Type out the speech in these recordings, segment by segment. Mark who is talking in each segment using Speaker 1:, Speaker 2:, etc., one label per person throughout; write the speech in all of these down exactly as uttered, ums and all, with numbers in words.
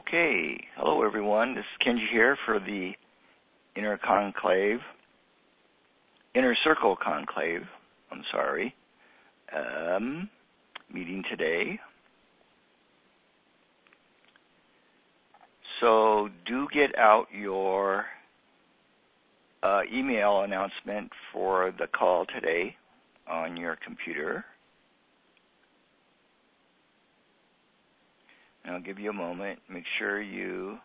Speaker 1: Okay, hello everyone. This is Kenji here for the Inner Conclave, Inner Circle Conclave, I'm sorry, um, meeting today. So do get out your uh, email announcement for the call today on your computer. And I'll give you a moment. Make sure you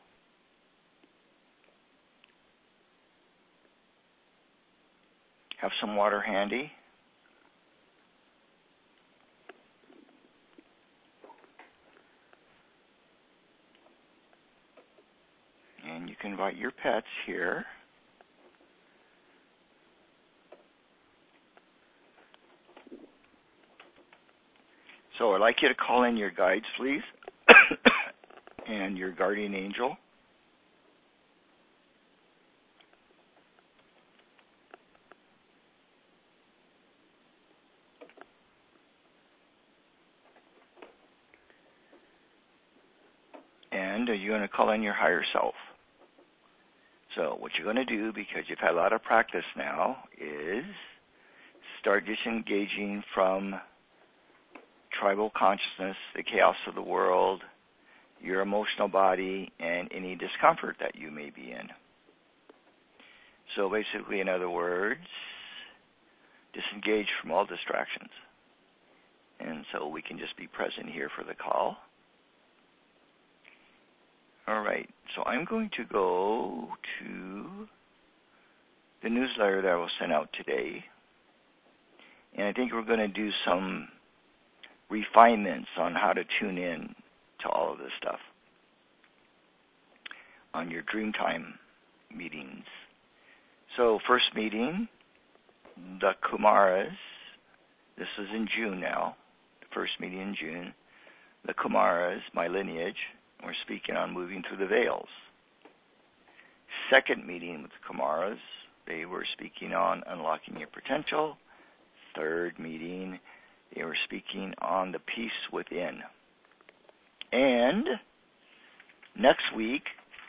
Speaker 1: have some water handy. And you can invite your pets here. So I'd like you to call in your guides, please, and your guardian angel. And you're going to call in your higher self. So what you're going to do, because you've had a lot of practice now, is start disengaging from tribal consciousness, the chaos of the world, your emotional body, and any discomfort that you may be in. So basically, in other words, disengage from all distractions. And so we can just be present here for the call. All right, so I'm going to go to the newsletter that I will send out today. And I think we're going to do some refinements on how to tune in to all of this stuff on your Dreamtime meetings. So first meeting, the Kumaras. This is in June now, the first meeting in June. The Kumaras, my lineage. We're speaking on moving through the veils. Second meeting with the Kumaras, they were speaking on unlocking your potential. Third meeting, they were speaking on the peace within. And next week,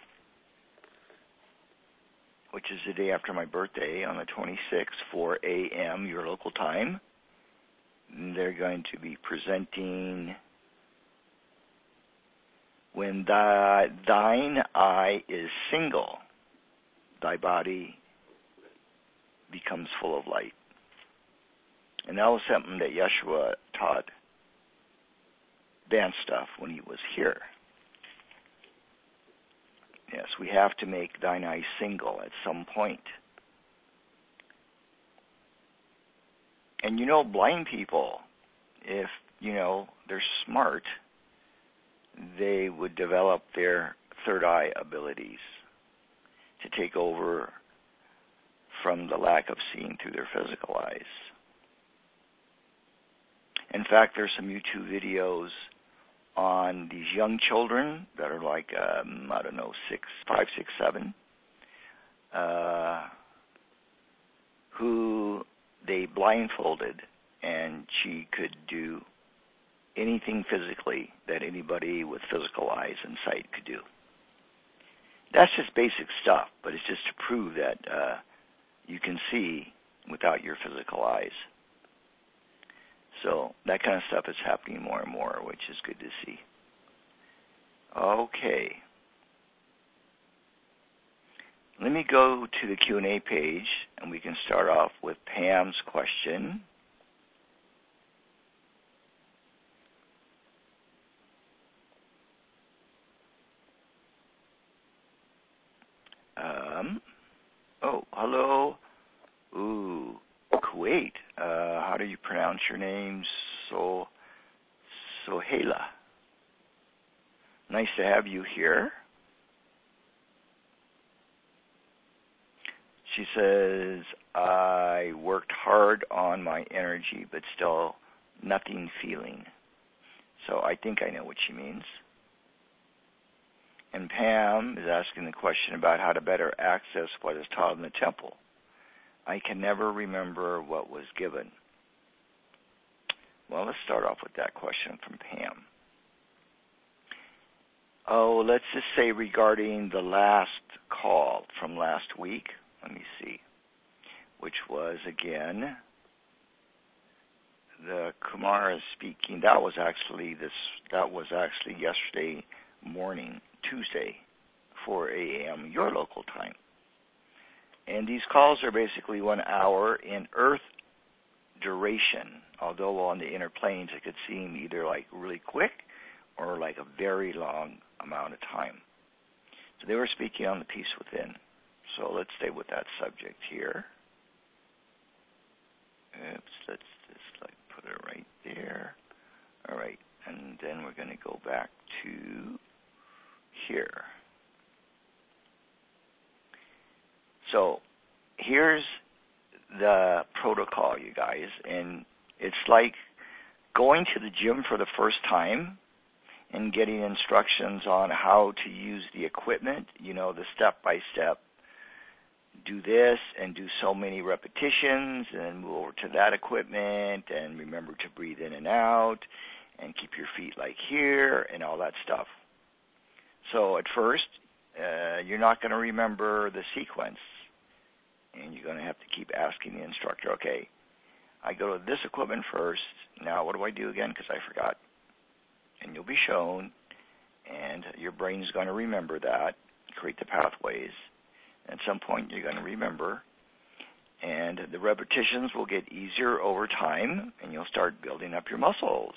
Speaker 1: which is the day after my birthday, on the twenty-sixth, four a.m. your local time, they're going to be presenting When thy, thine eye is single, thy body becomes full of light. And that was something that Yeshua taught Van Stuff when he was here. Yes, we have to make thine eye single at some point. And you know, blind people, if, you know, they're smart, they would develop their third eye abilities to take over from the lack of seeing through their physical eyes. In fact, there's some YouTube videos on these young children that are like, um, I don't know, six, five, six, seven, uh, who they blindfolded, and she could do anything physically that anybody with physical eyes and sight could do. That's just basic stuff, but it's just to prove that uh, you can see without your physical eyes. So that kind of stuff is happening more and more, which is good to see. Okay. Let me go to the Q and A page, and we can start off with Pam's question. Um, oh, hello. Ooh, Kuwait. Uh, how do you pronounce your name? So, Sohaila. Nice to have you here. She says, I worked hard on my energy, but still nothing feeling. So I think I know what she means. And Pam is asking the question about how to better access what is taught in the temple. I can never remember what was given. Well, let's start off with that question from Pam. Oh, let's just say regarding the last call from last week. Let me see. Which was, again, the Kumara speaking. That was actually this. That was actually yesterday morning, Tuesday, four a.m. your local time. And these calls are basically one hour in Earth duration. Although on the inner planes it could seem either like really quick or like a very long amount of time. So they were speaking on the peace within. So let's stay with that subject here. Oops, let's just like put it right there. All right, and then we're going to go back to here. So here's the protocol, you guys, and it's like going to the gym for the first time and getting instructions on how to use the equipment, you know, the step-by-step. Do this and do so many repetitions and move over to that equipment and remember to breathe in and out and keep your feet like here and all that stuff. So at first, uh, you're not going to remember the sequence. And you're going to have to keep asking the instructor, okay, I go to this equipment first. Now what do I do again? Because I forgot. And you'll be shown, and your brain's going to remember that, create the pathways. At some point you're going to remember, and the repetitions will get easier over time, and you'll start building up your muscles.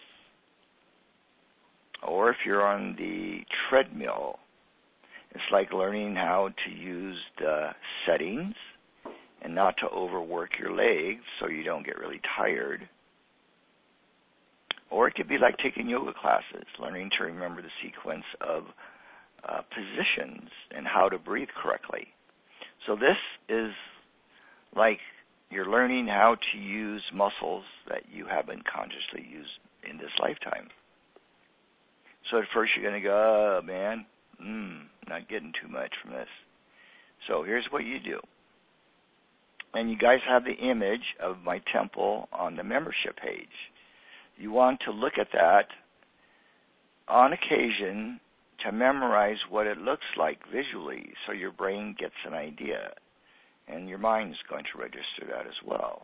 Speaker 1: Or if you're on the treadmill, it's like learning how to use the settings and not to overwork your legs so you don't get really tired. Or it could be like taking yoga classes, learning to remember the sequence of uh, positions and how to breathe correctly. So this is like you're learning how to use muscles that you haven't consciously used in this lifetime. So at first you're going to go, oh, man, mm, not getting too much from this. So here's what you do. And you guys have the image of my temple on the membership page. You want to look at that on occasion to memorize what it looks like visually so your brain gets an idea. And your mind is going to register that as well.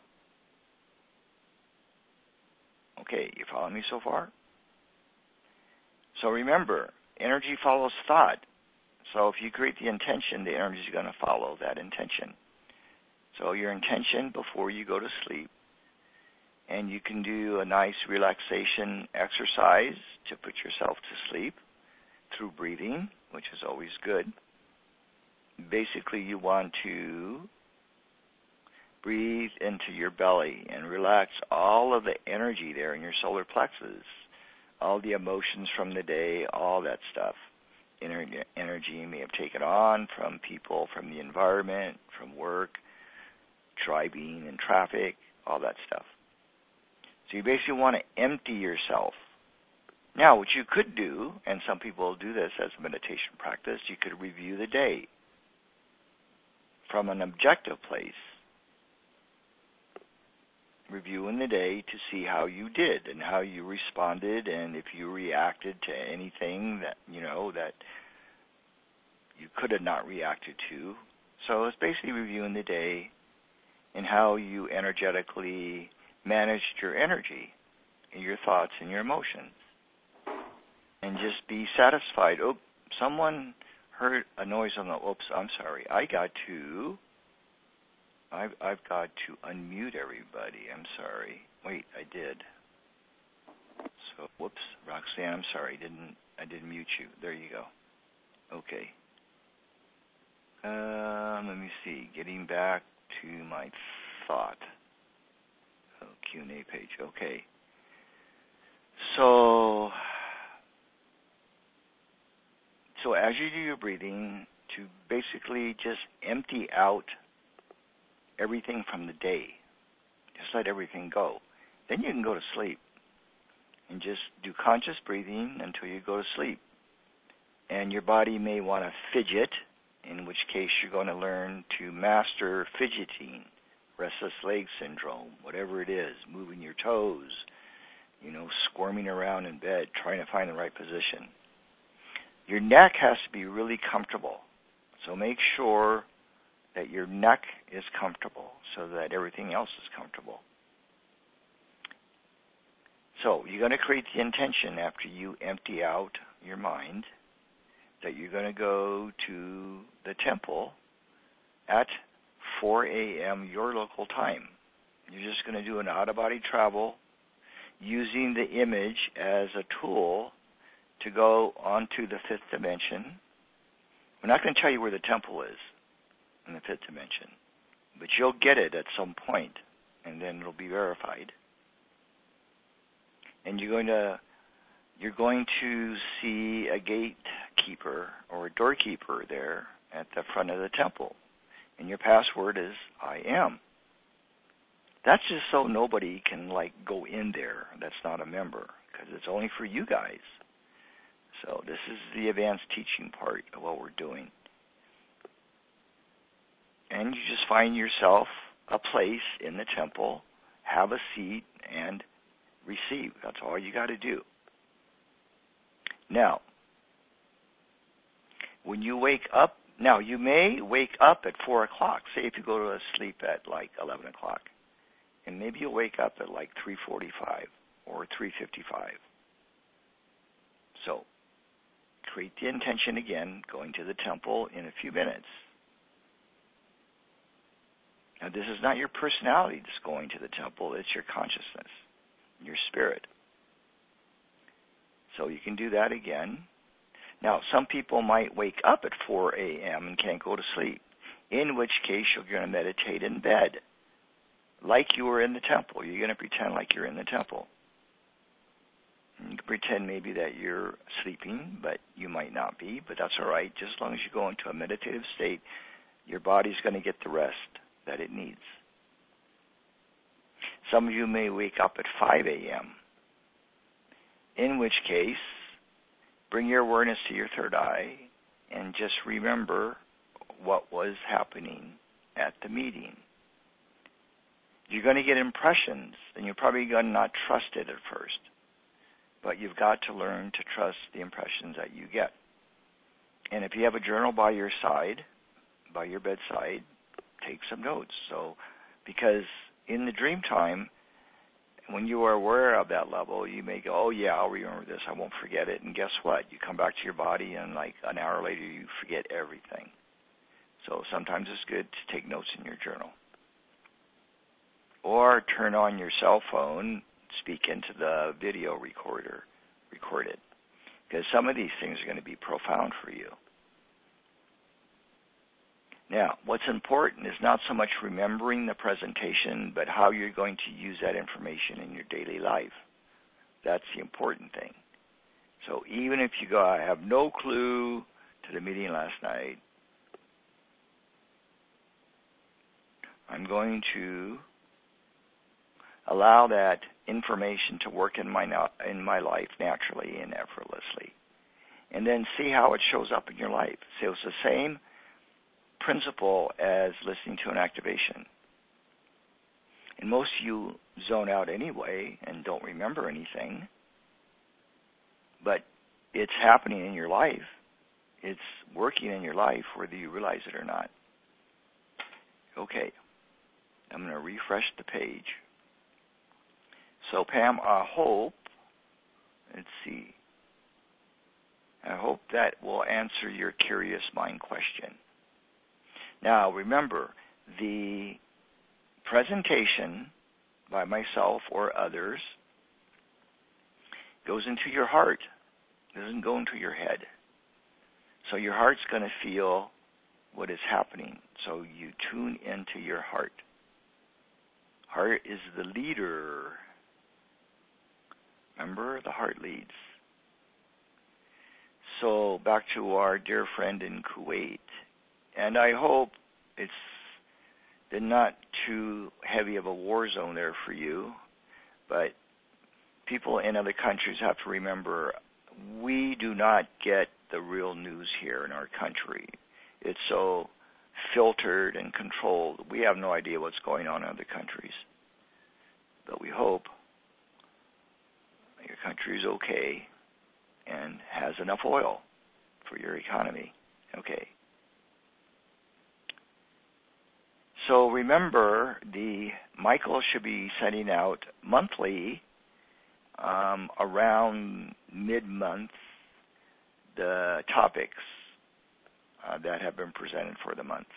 Speaker 1: Okay, you follow me so far? So remember, energy follows thought. So if you create the intention, the energy is going to follow that intention. So your intention before you go to sleep, and you can do a nice relaxation exercise to put yourself to sleep through breathing, which is always good. Basically, you want to breathe into your belly and relax all of the energy there in your solar plexus, all the emotions from the day, all that stuff. Ener- energy you may have taken on from people, from the environment, from work, driving and traffic, all that stuff. So you basically want to empty yourself. Now, what you could do, and some people do this as a meditation practice, you could review the day from an objective place. Reviewing the day to see how you did and how you responded and if you reacted to anything that, you know, that you could have not reacted to. So it's basically reviewing the day and how you energetically managed your energy, your thoughts, and your emotions. And just be satisfied. Oh, someone heard a noise on the, oops, I'm sorry. I got to, I've, I've got to unmute everybody. I'm sorry. Wait, I did. So, whoops, Roxanne, I'm sorry. I didn't, I didn't mute you. There you go. Okay. Um, let me see. Getting back to my thought. Oh, Q and A page. Okay. So, so as you do your breathing, to basically just empty out everything from the day. Just let everything go. Then you can go to sleep and just do conscious breathing until you go to sleep. And your body may want to fidget, in which case you're going to learn to master fidgeting, restless leg syndrome, whatever it is, moving your toes, you know, squirming around in bed, trying to find the right position. Your neck has to be really comfortable. So make sure that your neck is comfortable so that everything else is comfortable. So you're going to create the intention after you empty out your mind that you're going to go to the temple at four a.m. your local time. You're just going to do an out-of-body travel using the image as a tool to go onto the fifth dimension. We're not going to tell you where the temple is in the fifth dimension, but you'll get it at some point, and then it'll be verified. And you're going to you're going to see a gatekeeper or a doorkeeper there at the front of the temple, and your password is I am. That's just so nobody can like go in there that's not a member, because it's only for you guys. So this is the advanced teaching part of what we're doing. And you just find yourself a place in the temple, have a seat, and receive. That's all you got to do. Now, when you wake up, now you may wake up at four o'clock. Say if you go to sleep at like eleven o'clock, and maybe you'll wake up at like three forty-five or three fifty-five. So, create the intention again, going to the temple in a few minutes. Now, this is not your personality that's going to the temple. It's your consciousness, your spirit. So you can do that again. Now, some people might wake up at four a.m. and can't go to sleep, in which case you're going to meditate in bed, like you were in the temple. You're going to pretend like you're in the temple. You can pretend maybe that you're sleeping, but you might not be, but that's all right. Just as long as you go into a meditative state, your body's going to get the rest that it needs. Some of you may wake up at five a.m., in which case, bring your awareness to your third eye and just remember what was happening at the meeting. You're going to get impressions, and you're probably going to not trust it at first, but you've got to learn to trust the impressions that you get. And if you have a journal by your side, by your bedside, take some notes. So, because in the dream time, when you are aware of that level, you may go, oh yeah, I'll remember this, I won't forget it. And guess what? You come back to your body and like an hour later you forget everything. So sometimes it's good to take notes in your journal. Or turn on your cell phone, speak into the video recorder, record it. Because some of these things are going to be profound for you. Now, what's important is not so much remembering the presentation, but how you're going to use that information in your daily life. That's the important thing. So even if you go, I have no clue to the meeting last night, I'm going to allow that information to work in my in my life naturally and effortlessly, and then see how it shows up in your life. So it's the same principle as listening to an activation. And most of you zone out anyway and don't remember anything, but it's happening in your life. It's working in your life whether you realize it or not. Okay, I'm going to refresh the page. So Pam, I hope, let's see, I hope that will answer your curious mind question. Now, remember, the presentation by myself or others goes into your heart. It doesn't go into your head. So your heart's going to feel what is happening. So you tune into your heart. Heart is the leader. Remember, the heart leads. So back to our dear friend in Kuwait. And I hope it's been not too heavy of a war zone there for you, but people in other countries have to remember we do not get the real news here in our country. It's so filtered and controlled. We have no idea what's going on in other countries. But we hope your country is okay and has enough oil for your economy. Okay. So remember, the Michael should be sending out monthly, um, around mid-month, the topics uh, that have been presented for the month.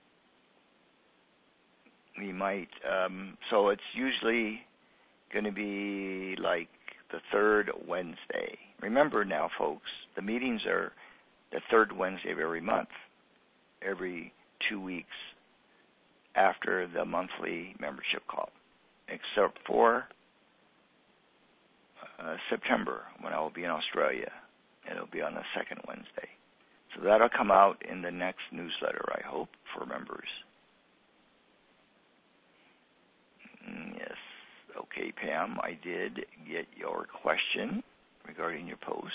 Speaker 1: We might, um, so it's usually going to be like the third Wednesday. Remember now, folks, the meetings are the third Wednesday of every month, every two weeks after the monthly membership call, except for uh, September, when I will be in Australia. It'll be on the second Wednesday. So that'll come out in the next newsletter, I hope, for members. Yes. Okay, Pam, I did get your question regarding your post.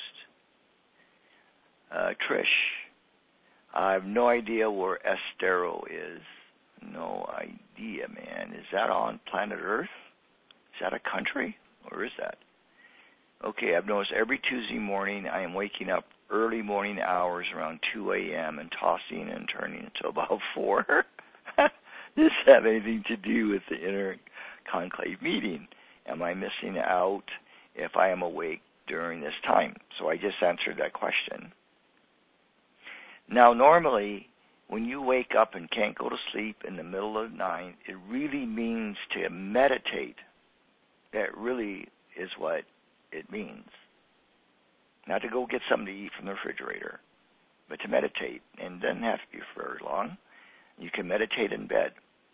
Speaker 1: Uh, Trish, I have no idea where Estero is. No idea, man. Is that on planet Earth? Is that a country? Or is that? Okay, I've noticed every Tuesday morning I am waking up early morning hours around two a.m. and tossing and turning until about four. Does this have anything to do with the inner conclave meeting? Am I missing out if I am awake during this time? So I just answered that question. Now, normally, when you wake up and can't go to sleep in the middle of the night, it really means to meditate. That really is what it means. Not to go get something to eat from the refrigerator, but to meditate. And it doesn't have to be for very long. You can meditate in bed.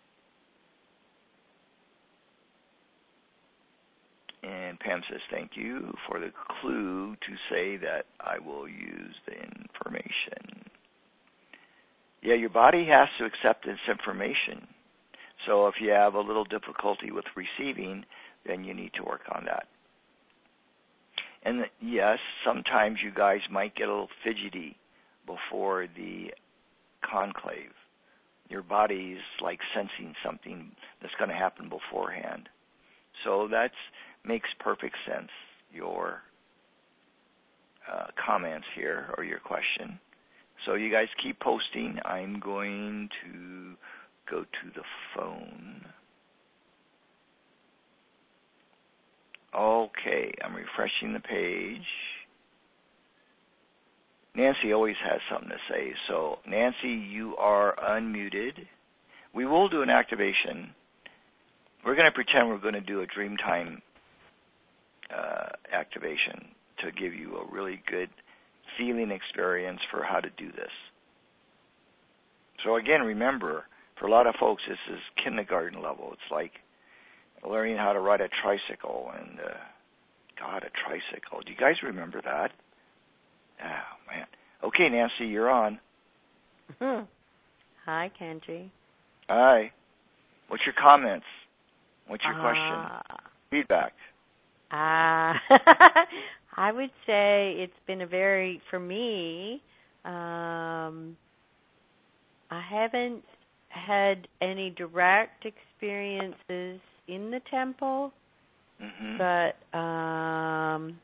Speaker 1: And Pam says, thank you for the clue to say that I will use the information. Yeah, your body has to accept this information. So if you have a little difficulty with receiving, then you need to work on that. And yes, sometimes you guys might get a little fidgety before the conclave. Your body's like sensing something that's going to happen beforehand. So that makes perfect sense, your uh, comments here or your question. So you guys keep posting. I'm going to go to the phone. Okay, I'm refreshing the page. Nancy always has something to say. So, Nancy, you are unmuted. We will do an activation. We're going to pretend we're going to do a Dreamtime uh, activation to give you a really good feeling experience for how to do this. So again, remember, for a lot of folks, this is kindergarten level. It's like learning how to ride a tricycle. And, uh, God, a tricycle. Do you guys remember that? Oh, man. Okay, Nancy, you're on.
Speaker 2: Mm-hmm. Hi, Kenji.
Speaker 1: Hi. What's your comments? What's your
Speaker 2: uh,
Speaker 1: question? Feedback.
Speaker 2: Uh, I would say it's been a very, for me, um, I haven't had any direct experiences in the temple,
Speaker 1: mm-hmm.
Speaker 2: but um,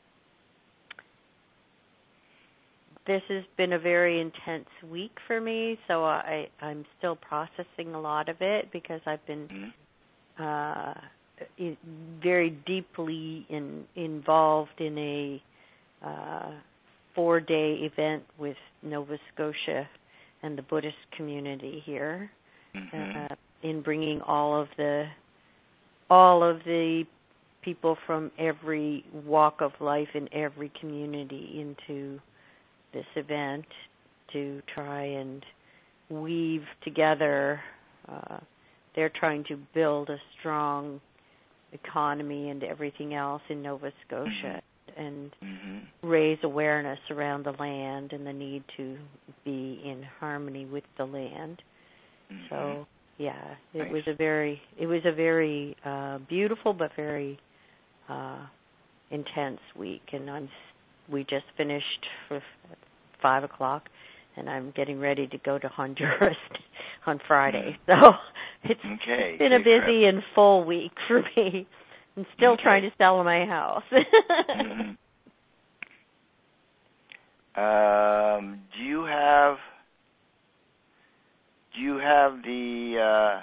Speaker 2: this has been a very intense week for me, so I, I'm still processing a lot of it because I've been
Speaker 1: mm-hmm.
Speaker 2: uh, in, very deeply in, involved in a uh, four-day event with Nova Scotia and the Buddhist community here,
Speaker 1: mm-hmm.
Speaker 2: uh, in bringing all of the all of the people from every walk of life in every community into this event to try and weave together. Uh, they're trying to build a strong economy and everything else in Nova Scotia, mm-hmm. and
Speaker 1: mm-hmm.
Speaker 2: raise awareness around the land and the need to be in harmony with the land.
Speaker 1: Mm-hmm.
Speaker 2: So, yeah, it
Speaker 1: nice.
Speaker 2: was a very, it was a very uh, beautiful but very uh, intense week, and I'm we just finished for five o'clock, and I'm getting ready to go to Honduras on Friday. So it's,
Speaker 1: okay.
Speaker 2: it's been a busy and full week for me. I'm still
Speaker 1: okay.
Speaker 2: trying to sell my house.
Speaker 1: mm-hmm. Um, do you have do you have the uh,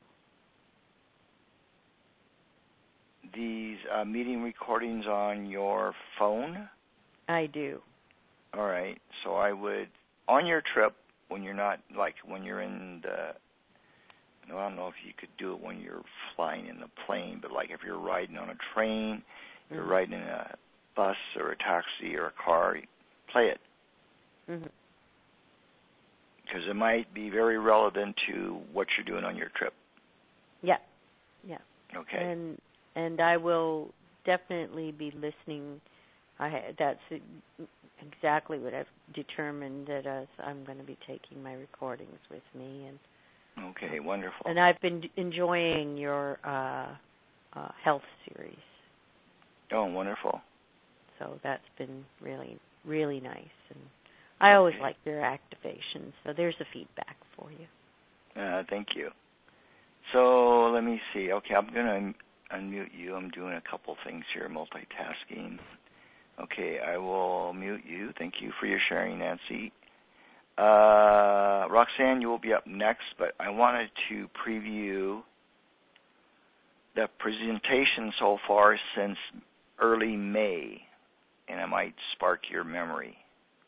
Speaker 1: these uh, meeting recordings on your phone?
Speaker 2: I do.
Speaker 1: All right. So I would, on your trip, when you're not, like when you're in the, well, I don't know if you could do it when you're flying in the plane, but like if you're riding on a train, mm-hmm. you're riding in a bus or a taxi or a car, play it.
Speaker 2: Mm-hmm.
Speaker 1: Because it might be very relevant to what you're doing on your trip.
Speaker 2: Yeah. Yeah.
Speaker 1: Okay.
Speaker 2: And and I will definitely be listening. I that's exactly what I've determined, that as I'm going to be taking my recordings with me. And
Speaker 1: okay, wonderful.
Speaker 2: And I've been enjoying your uh, uh, health series.
Speaker 1: Oh, wonderful.
Speaker 2: So that's been really, really nice. And I always
Speaker 1: okay.
Speaker 2: like your activation, so there's a feedback for you.
Speaker 1: Uh, thank you. So let me see. Okay, I'm going to unmute you. I'm doing a couple things here, multitasking. Okay, I will mute you. Thank you for your sharing, Nancy. Uh, Roxanne, you will be up next, but I wanted to preview the presentation so far since early May, and it might spark your memory.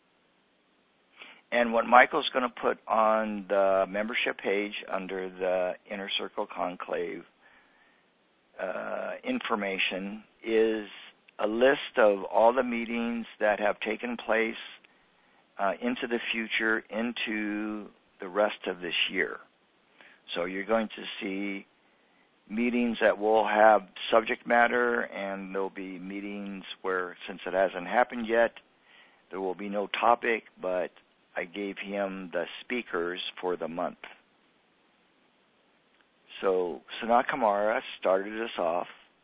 Speaker 1: And what Michael's going to put on the membership page under the Inner Circle Conclave uh, information is a list of all the meetings that have taken place uh, into the future, into the rest of this year. So you're going to see meetings that will have subject matter, and there'll be meetings where, since it hasn't happened yet, there will be no topic, but I gave him the speakers for the month. So Sanat Kumara started us off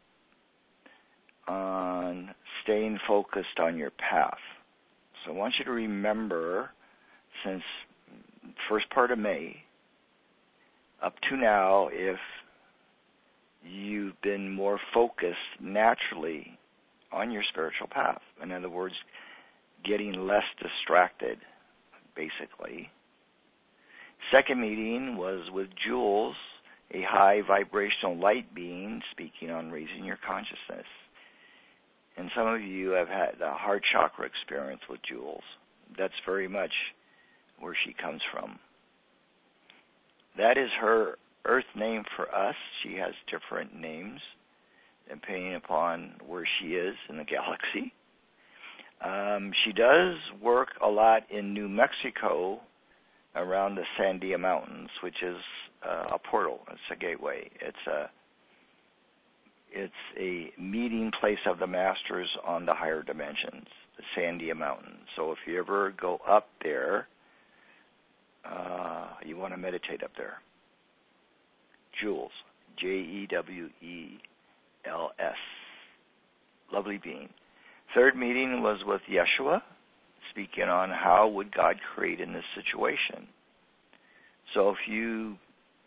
Speaker 1: on staying focused on your path. So I want you to remember, since first part of May up to now, if you've been more focused naturally on your spiritual path. In other words, getting less distracted, basically. Second meeting was with Jules, a high vibrational light being, speaking on raising your consciousness. And some of you have had a heart chakra experience with Jules. That's very much where she comes from. That is her Earth name for us. She has different names depending upon where she is in the galaxy. Um, she does work a lot in New Mexico around the Sandia Mountains, which is uh, a portal. It's a gateway. It's a it's a meeting place of the masters on the higher dimensions, the Sandia Mountains. So if you ever go up there, uh, you want to meditate up there. Jules, J E W E L S, lovely being. Third meeting was with Yeshua, speaking on how would God create in this situation. So if you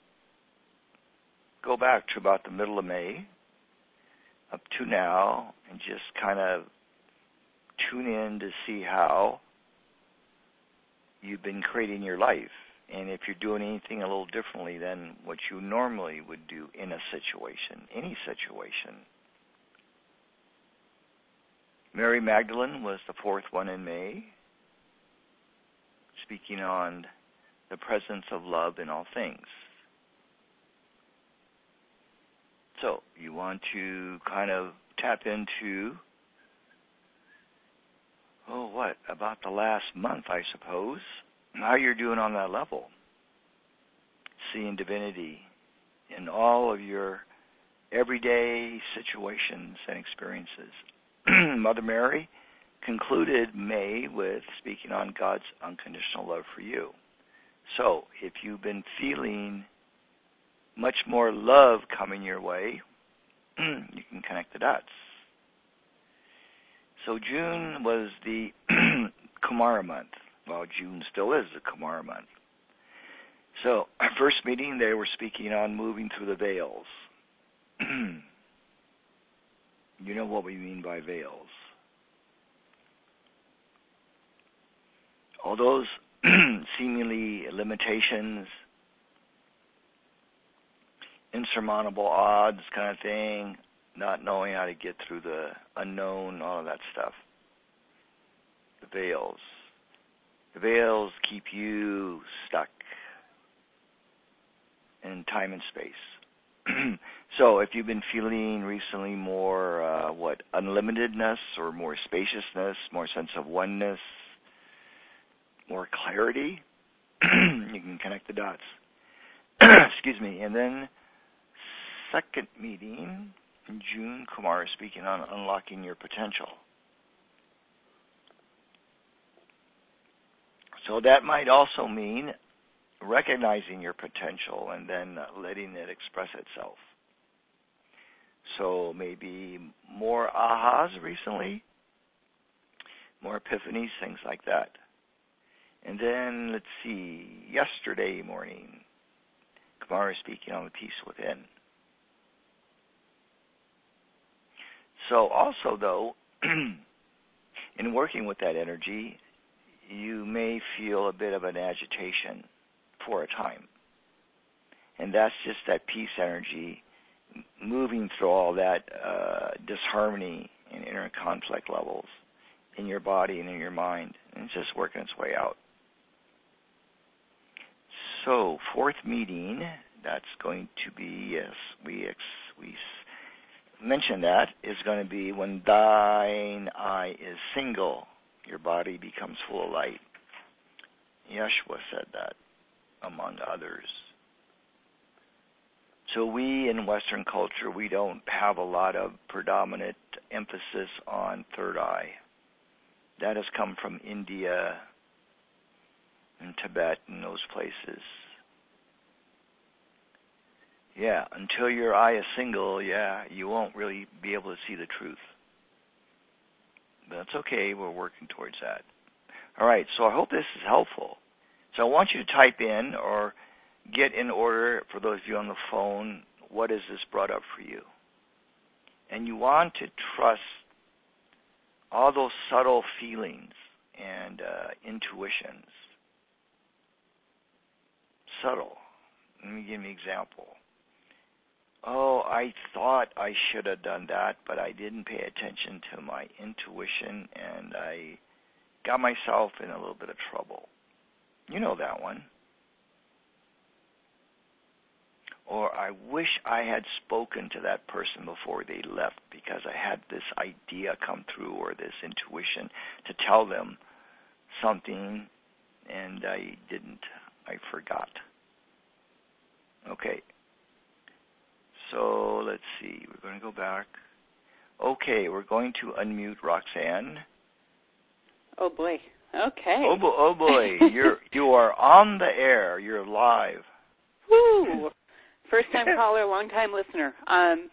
Speaker 1: go back to about the middle of May, up to now, and just kind of tune in to see how you've been creating your life, and if you're doing anything a little differently than what you normally would do in a situation, any situation. Mary Magdalene was the fourth one in May, speaking on the presence of love in all things. So you want to kind of tap into, oh, what, about the last month, I suppose, how you're doing on that level. Seeing divinity in all of your everyday situations and experiences. Mother Mary concluded May with speaking on God's unconditional love for you. So if you've been feeling much more love coming your way, you can connect the dots. So June was the Kumara month. Well, June still is the Kumara month. So our first meeting, they were speaking on moving through the veils. You know what we mean by veils. all those seemingly limitations, insurmountable odds kind of thing, not knowing how to get through the unknown, all of that stuff. The veils. The veils keep you stuck in time and space. So if you've been feeling recently more, uh, what, unlimitedness or more spaciousness, more sense of oneness, more clarity, you can connect the dots. Excuse me. And then second meeting in June, Kumar is speaking on unlocking your potential. So that might also mean recognizing your potential and then letting it express itself. So maybe more ahas recently, more epiphanies, things like that. And then, let's see, yesterday morning, Kumar is speaking on the peace within. So also, though, in working with that energy, you may feel a bit of an agitation for a time. And that's just that peace energy moving through all that uh, disharmony and inner conflict levels in your body and in your mind. And it's just working its way out. So, fourth meeting, that's going to be, yes, we ex, we mentioned that, is going to be when thine eye is single, your body becomes full of light. Yeshua said that, among others. So we in Western culture, we don't have a lot of predominant emphasis on third eye. That has come from India and Tibet and those places. Yeah, until your eye is single, yeah, you won't really be able to see the truth. But that's okay, we're working towards that. All right, so I hope this is helpful. So I want you to type in or get in order, for those of you on the phone, what has this brought up for you? And you want to trust all those subtle feelings and uh, intuitions. Subtle. Let me give you an example. Oh, I thought I should have done that, but I didn't pay attention to my intuition, and I got myself in a little bit of trouble. You know that one. Or I wish I had spoken to that person before they left because I had this idea come through or this intuition to tell them something, and I didn't. I forgot. Okay. So let's see. We're going to go back. Okay, we're going to unmute Roxanne.
Speaker 3: Oh boy. Okay.
Speaker 1: Oh, bo- oh boy. You're you are on the air. You're live.
Speaker 3: Woo! First time caller, long time listener. Um,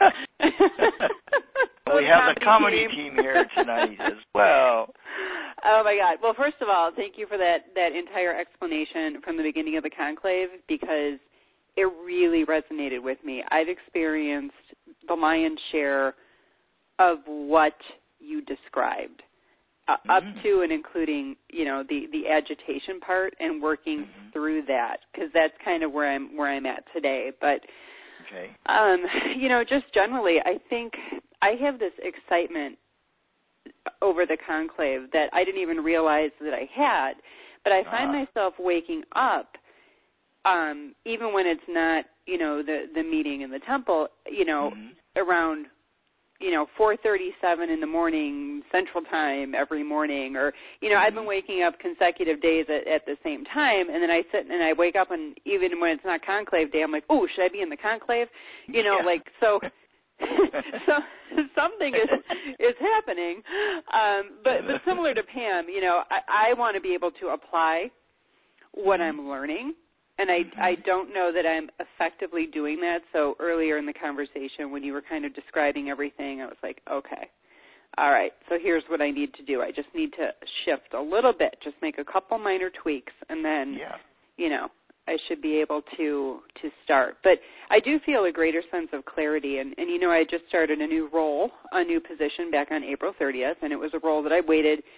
Speaker 1: we have the comedy team. team here tonight as well.
Speaker 3: Oh my God. Well, first of all, thank you for that, that entire explanation from the beginning of the conclave, because it really resonated with me. I've experienced the lion's share of what you described, uh, mm-hmm. up to and including, you know, the, the agitation part and working mm-hmm. through that, because that's kind of where I'm where I'm at today. But,
Speaker 1: okay.
Speaker 3: um, you know, just generally, I think I have this excitement over the conclave that I didn't even realize that I had, but I find uh-huh. myself waking up. Um, even when it's not, you know, the, the meeting in the temple, you know, mm-hmm. around, you know, four thirty-seven in the morning Central Time every morning, or, you know, mm-hmm. I've been waking up consecutive days at, at the same time, and then I sit and I wake up, and even when it's not conclave day, I'm like, oh, should I be in the conclave? You know, yeah. like, so, so something is is happening. Um, but, but similar to Pam, you know, I, I want to be able to apply what I'm learning. And I, I don't know that I'm effectively doing that. So earlier in the conversation, when you were kind of describing everything, I was like, okay, all right, so here's what I need to do. I just need to shift a little bit, just make a couple minor tweaks, and then,
Speaker 1: yeah.
Speaker 3: you know, I should be able to to start. But I do feel a greater sense of clarity. And, and, you know, I just started a new role, a new position back on April thirtieth, and it was a role that I waited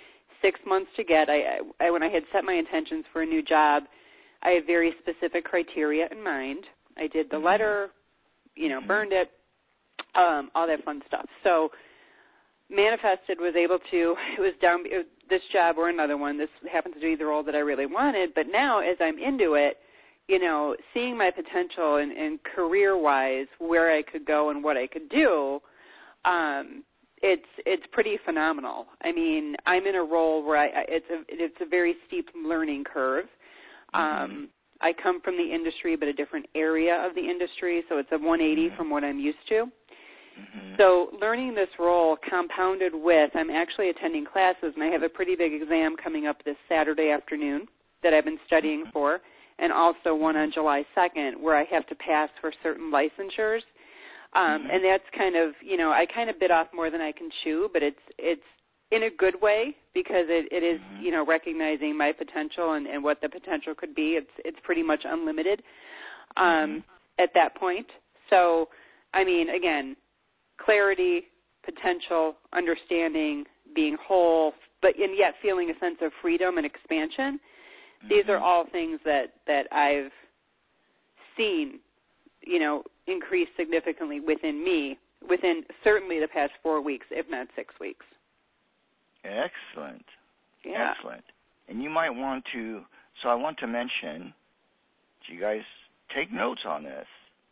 Speaker 3: six months to get. I, I when I had set my intentions for a new job, I had very specific criteria in mind. I did the letter, you know, burned it, um, all that fun stuff. So manifested, was able to, it was down, it, this job or another one. This happens to be the role that I really wanted. But now as I'm into it, you know, seeing my potential and, and career-wise where I could go and what I could do, um, it's it's pretty phenomenal. I mean, I'm in a role where I, it's a it's a very steep learning curve. Um, mm-hmm. I come from the industry, but a different area of the industry, so it's a one eighty mm-hmm. from what I'm used to. Mm-hmm. So learning this role compounded with, I'm actually attending classes, and I have a pretty big exam coming up this Saturday afternoon that I've been studying mm-hmm. for, and also one on July second where I have to pass for certain licensures. Um, mm-hmm. And that's kind of, you know, I kind of bit off more than I can chew, but it's it's in a good way because it, it is, mm-hmm. you know, recognizing my potential and, and what the potential could be. It's it's pretty much unlimited um, mm-hmm. at that point. So, I mean, again, clarity, potential, understanding, being whole, but and yet feeling a sense of freedom and expansion. Mm-hmm. These are all things that, that I've seen, you know, increase significantly within me within certainly the past four weeks, if not six weeks.
Speaker 1: Excellent.
Speaker 3: Yeah.
Speaker 1: Excellent. And you might want to, so I want to mention, you guys take notes on this.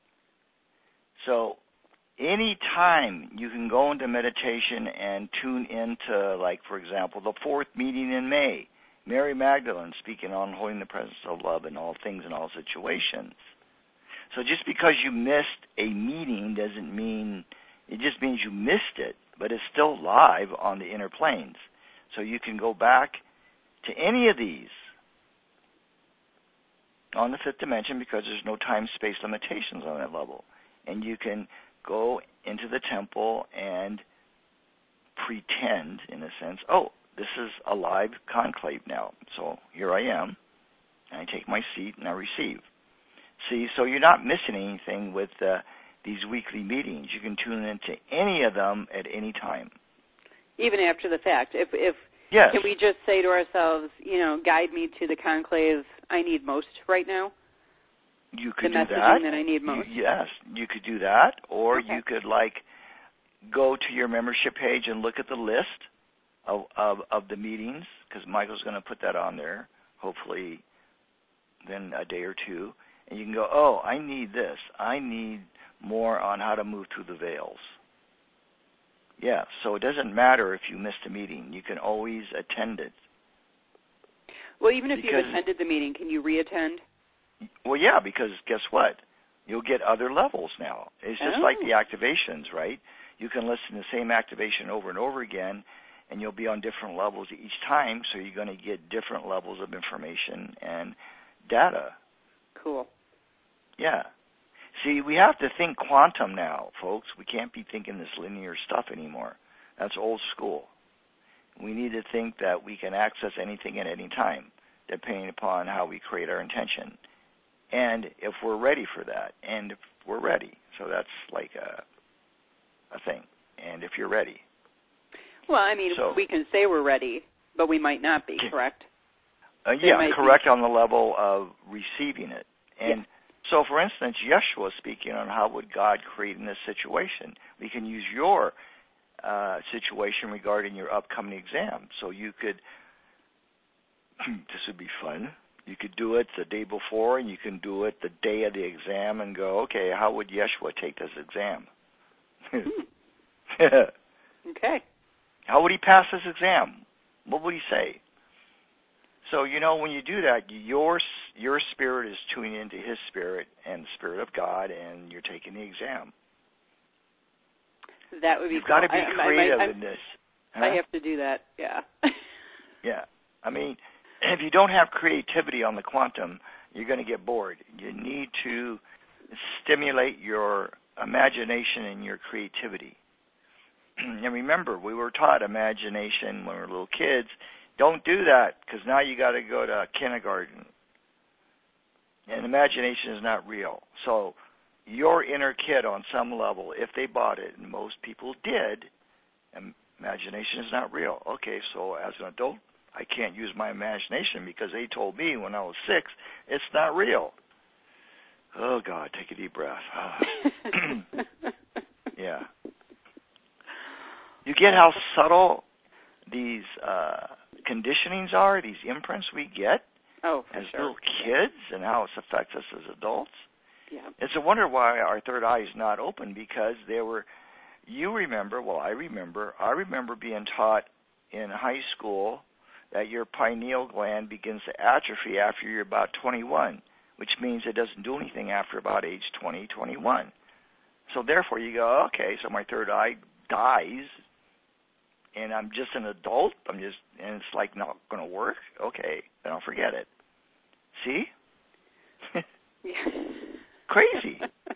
Speaker 1: So any time you can go into meditation and tune into, like, for example, the fourth meeting in May, Mary Magdalene speaking on holding the presence of love in all things and all situations. So just because you missed a meeting doesn't mean, it just means you missed it, but it's still live on the inner planes. So you can go back to any of these on the fifth dimension because there's no time-space limitations on that level. And you can go into the temple and pretend, in a sense, oh, this is a live conclave now. So here I am, and I take my seat and I receive. See, so you're not missing anything with uh, these weekly meetings. You can tune into any of them at any time.
Speaker 3: Even after the fact. If, if
Speaker 1: yes.
Speaker 3: Can we just say to ourselves, you know, guide me to the conclave I need most right now?
Speaker 1: You could
Speaker 3: the
Speaker 1: do
Speaker 3: messaging
Speaker 1: that.
Speaker 3: that I need most?
Speaker 1: You, yes, you could do that. Or
Speaker 3: okay.
Speaker 1: you could, like, go to your membership page and look at the list of, of, of the meetings, because Michael's going to put that on there, hopefully in a day or two. And you can go, oh, I need this. I need more on how to move through the veils. Yeah, so it doesn't matter if you missed a meeting. You can always attend it.
Speaker 3: Well, even if
Speaker 1: because,
Speaker 3: you've attended the meeting, can you reattend?
Speaker 1: Well, yeah, because guess what? You'll get other levels now. It's just
Speaker 3: oh.
Speaker 1: like the activations, right? You can listen to the same activation over and over again, and you'll be on different levels each time, so you're going to get different levels of information and data.
Speaker 3: Cool.
Speaker 1: Yeah. See, we have to think quantum now, folks. We can't be thinking this linear stuff anymore. That's old school. We need to think that we can access anything at any time, depending upon how we create our intention. And if we're ready for that, and if we're ready. So that's like a, a thing. And if you're ready.
Speaker 3: Well, I mean,
Speaker 1: so,
Speaker 3: we can say we're ready, but we might not be, correct?
Speaker 1: Uh, yeah, correct be. On the level of receiving it. And yeah. So, for instance, Yeshua speaking on how would God create in this situation. We can use your uh, situation regarding your upcoming exam. So you could, this would be fun, you could do it the day before and you can do it the day of the exam and go, okay, how would Yeshua take this exam?
Speaker 3: Okay.
Speaker 1: How would he pass this exam? What would he say? So, you know, when you do that, your your spirit is tuning into his spirit and the spirit of God, and you're taking the exam.
Speaker 3: That would be
Speaker 1: You've
Speaker 3: cool.
Speaker 1: got to be
Speaker 3: I,
Speaker 1: creative
Speaker 3: I, I,
Speaker 1: in this.
Speaker 3: Huh? I have to do that, yeah.
Speaker 1: Yeah. I mean, if you don't have creativity on the quantum, you're going to get bored. You need to stimulate your imagination and your creativity. And remember, we were taught imagination when we were little kids. Don't do that, because now you got to go to kindergarten. And imagination is not real. So your inner kid on some level, if they bought it, and most people did, imagination is not real. Okay, so as an adult, I can't use my imagination because they told me when I was six it's not real. Oh, God, take a deep breath. Yeah. You get how subtle these uh, conditionings are, these imprints we get
Speaker 3: oh,
Speaker 1: as
Speaker 3: sure.
Speaker 1: little kids, and how it affects us as adults.
Speaker 3: Yeah.
Speaker 1: It's a wonder why our third eye is not open, because they were, you remember, well, I remember, I remember being taught in high school that your pineal gland begins to atrophy after you're about twenty-one, which means it doesn't do anything after about age twenty, twenty-one. So therefore you go, okay, so my third eye dies, and I'm just an adult, I'm just, and it's like not going to work? Okay, then I'll forget it. See?
Speaker 3: Yeah.
Speaker 1: Crazy.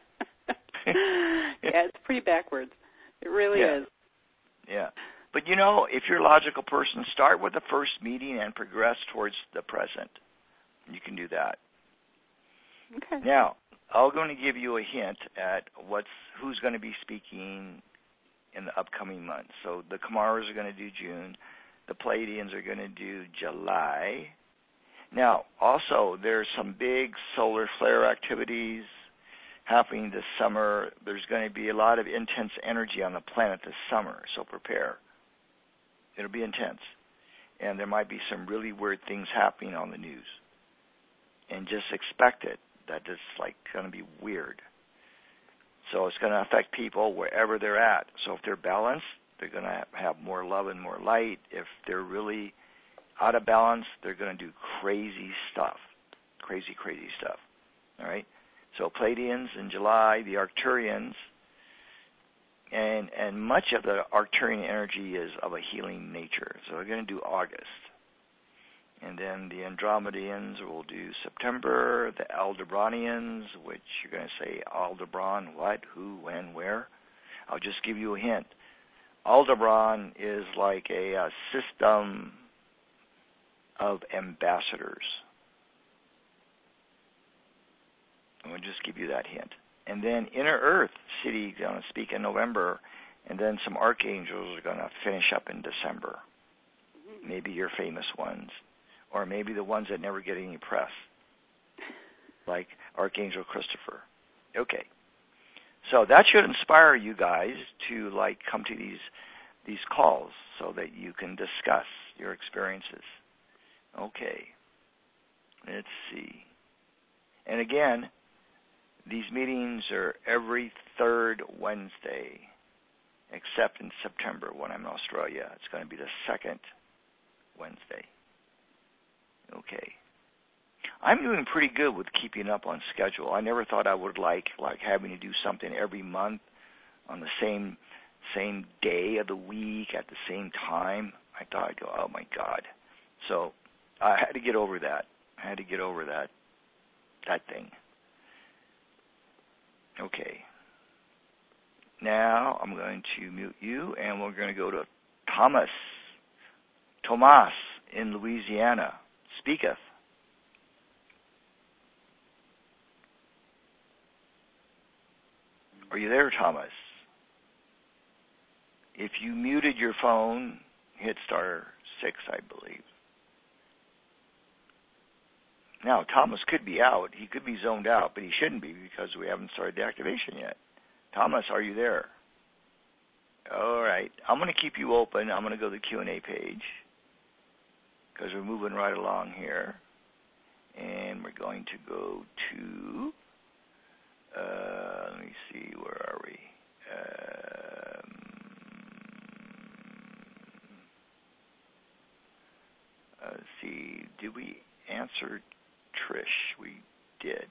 Speaker 3: Yeah, it's pretty backwards. It really
Speaker 1: yeah.
Speaker 3: is.
Speaker 1: Yeah. But, you know, if you're a logical person, start with the first meeting and progress towards the present. You can do that.
Speaker 3: Okay.
Speaker 1: Now, I'm going to give you a hint at what's who's going to be speaking in the upcoming months. So the Kamaras are going to do June. The Pleiadians are going to do July. Now, also, there's some big solar flare activities happening this summer. There's going to be a lot of intense energy on the planet this summer, so prepare. It'll be intense. And there might be some really weird things happening on the news. And just expect it, that it's like going to be weird. So it's going to affect people wherever they're at. So if they're balanced, they're going to have more love and more light. If they're really out of balance, they're going to do crazy stuff. Crazy, crazy stuff. All right? So Pleiadians in July, the Arcturians, and and much of the Arcturian energy is of a healing nature. So they're going to do August. And then the Andromedians will do September, the Aldebaranians, which you're going to say, Aldebaran, what, who, when, where? I'll just give you a hint. Aldebaran is like a, a system of ambassadors. I'm going to just give you that hint. And then Inner Earth City is going to speak in November, and then some archangels are going to finish up in December. Maybe your famous ones, or maybe the ones that never get any press, like Archangel Christopher. Okay. So that should inspire you guys to like come to these these calls so that you can discuss your experiences. Okay. Let's see. And again, these meetings are every third Wednesday, except in September when I'm in Australia. It's going to be the second Wednesday. Okay. I'm doing pretty good with keeping up on schedule. I never thought I would like like having to do something every month on the same same day of the week at the same time. I thought I'd go, oh my God. So I had to get over that. I had to get over that that thing. Okay. Now I'm going to mute you, and we're going to go to Thomas. Tomas in Louisiana. Speaketh. Are you there, Thomas? If you muted your phone, hit star six, I believe. Now, Thomas could be out. He could be zoned out, but he shouldn't be because we haven't started the activation yet. Thomas, are you there? All right. I'm going to keep you open. I'm going to go to the Q and A page because we're moving right along here. And we're going to go to, uh, let me see, where are we? Um, uh, let's see, did we answer Trish? We did.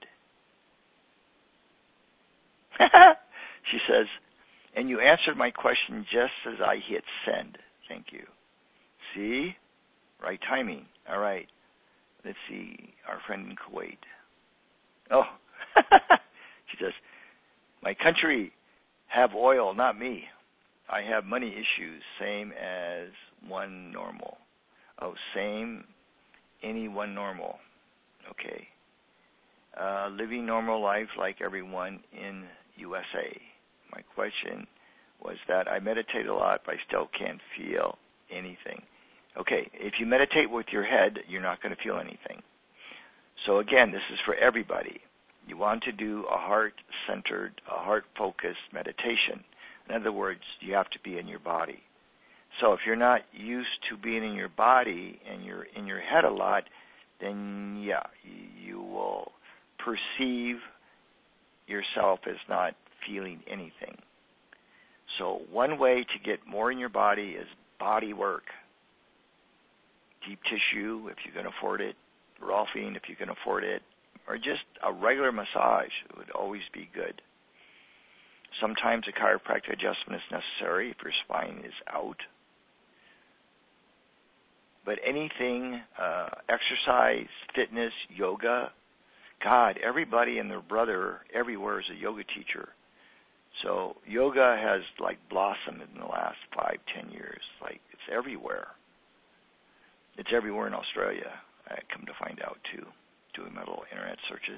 Speaker 1: She says, and you answered my question just as I hit send. Thank you. See? Right timing. All right. Let's see. Our friend in Kuwait. Oh. She says, my country have oil, not me. I have money issues, same as one normal. Oh, same, anyone normal. Okay. Uh, living normal life like everyone in U S A. My question was that I meditate a lot, but I still can't feel anything. Okay, if you meditate with your head, you're not going to feel anything. So again, this is for everybody. You want to do a heart-centered, a heart-focused meditation. In other words, you have to be in your body. So if you're not used to being in your body and you're in your head a lot, then yeah, you will perceive yourself as not feeling anything. So one way to get more in your body is body work. Deep tissue, if you can afford it, rolfing, if you can afford it, or just a regular massage would always be good. Sometimes a chiropractic adjustment is necessary if your spine is out. But anything, uh, exercise, fitness, yoga, God, everybody and their brother everywhere is a yoga teacher. So yoga has like blossomed in the last five, ten years. Like it's everywhere. It's everywhere in Australia. I come to find out too, doing my little internet searches.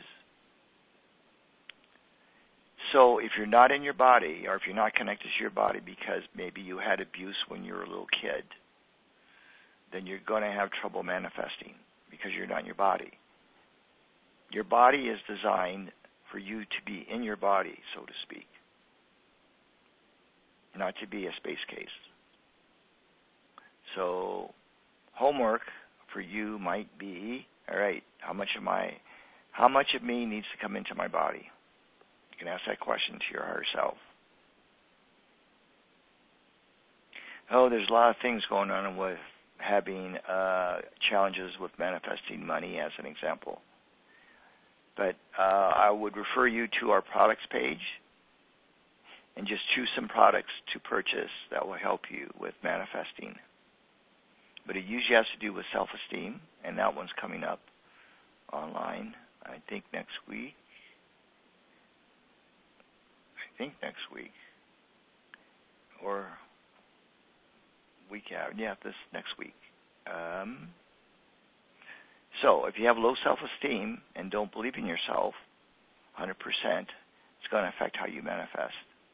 Speaker 1: So if you're not in your body, or if you're not connected to your body because maybe you had abuse when you were a little kid, then you're going to have trouble manifesting because you're not in your body. Your body is designed for you to be in your body, so to speak, not to be a space case. So homework for you might be, all right, how much of my, how much of me needs to come into my body? You can ask that question to your higher self. Oh, there's a lot of things going on with having uh, challenges with manifesting money, as an example. But uh, I would refer you to our products page and just choose some products to purchase that will help you with manifesting. But it usually has to do with self-esteem, and that one's coming up online, I think next week. I think next week. Or week after. Yeah, this next week. Um, so if you have low self-esteem and don't believe in yourself one hundred percent, it's going to affect how you manifest.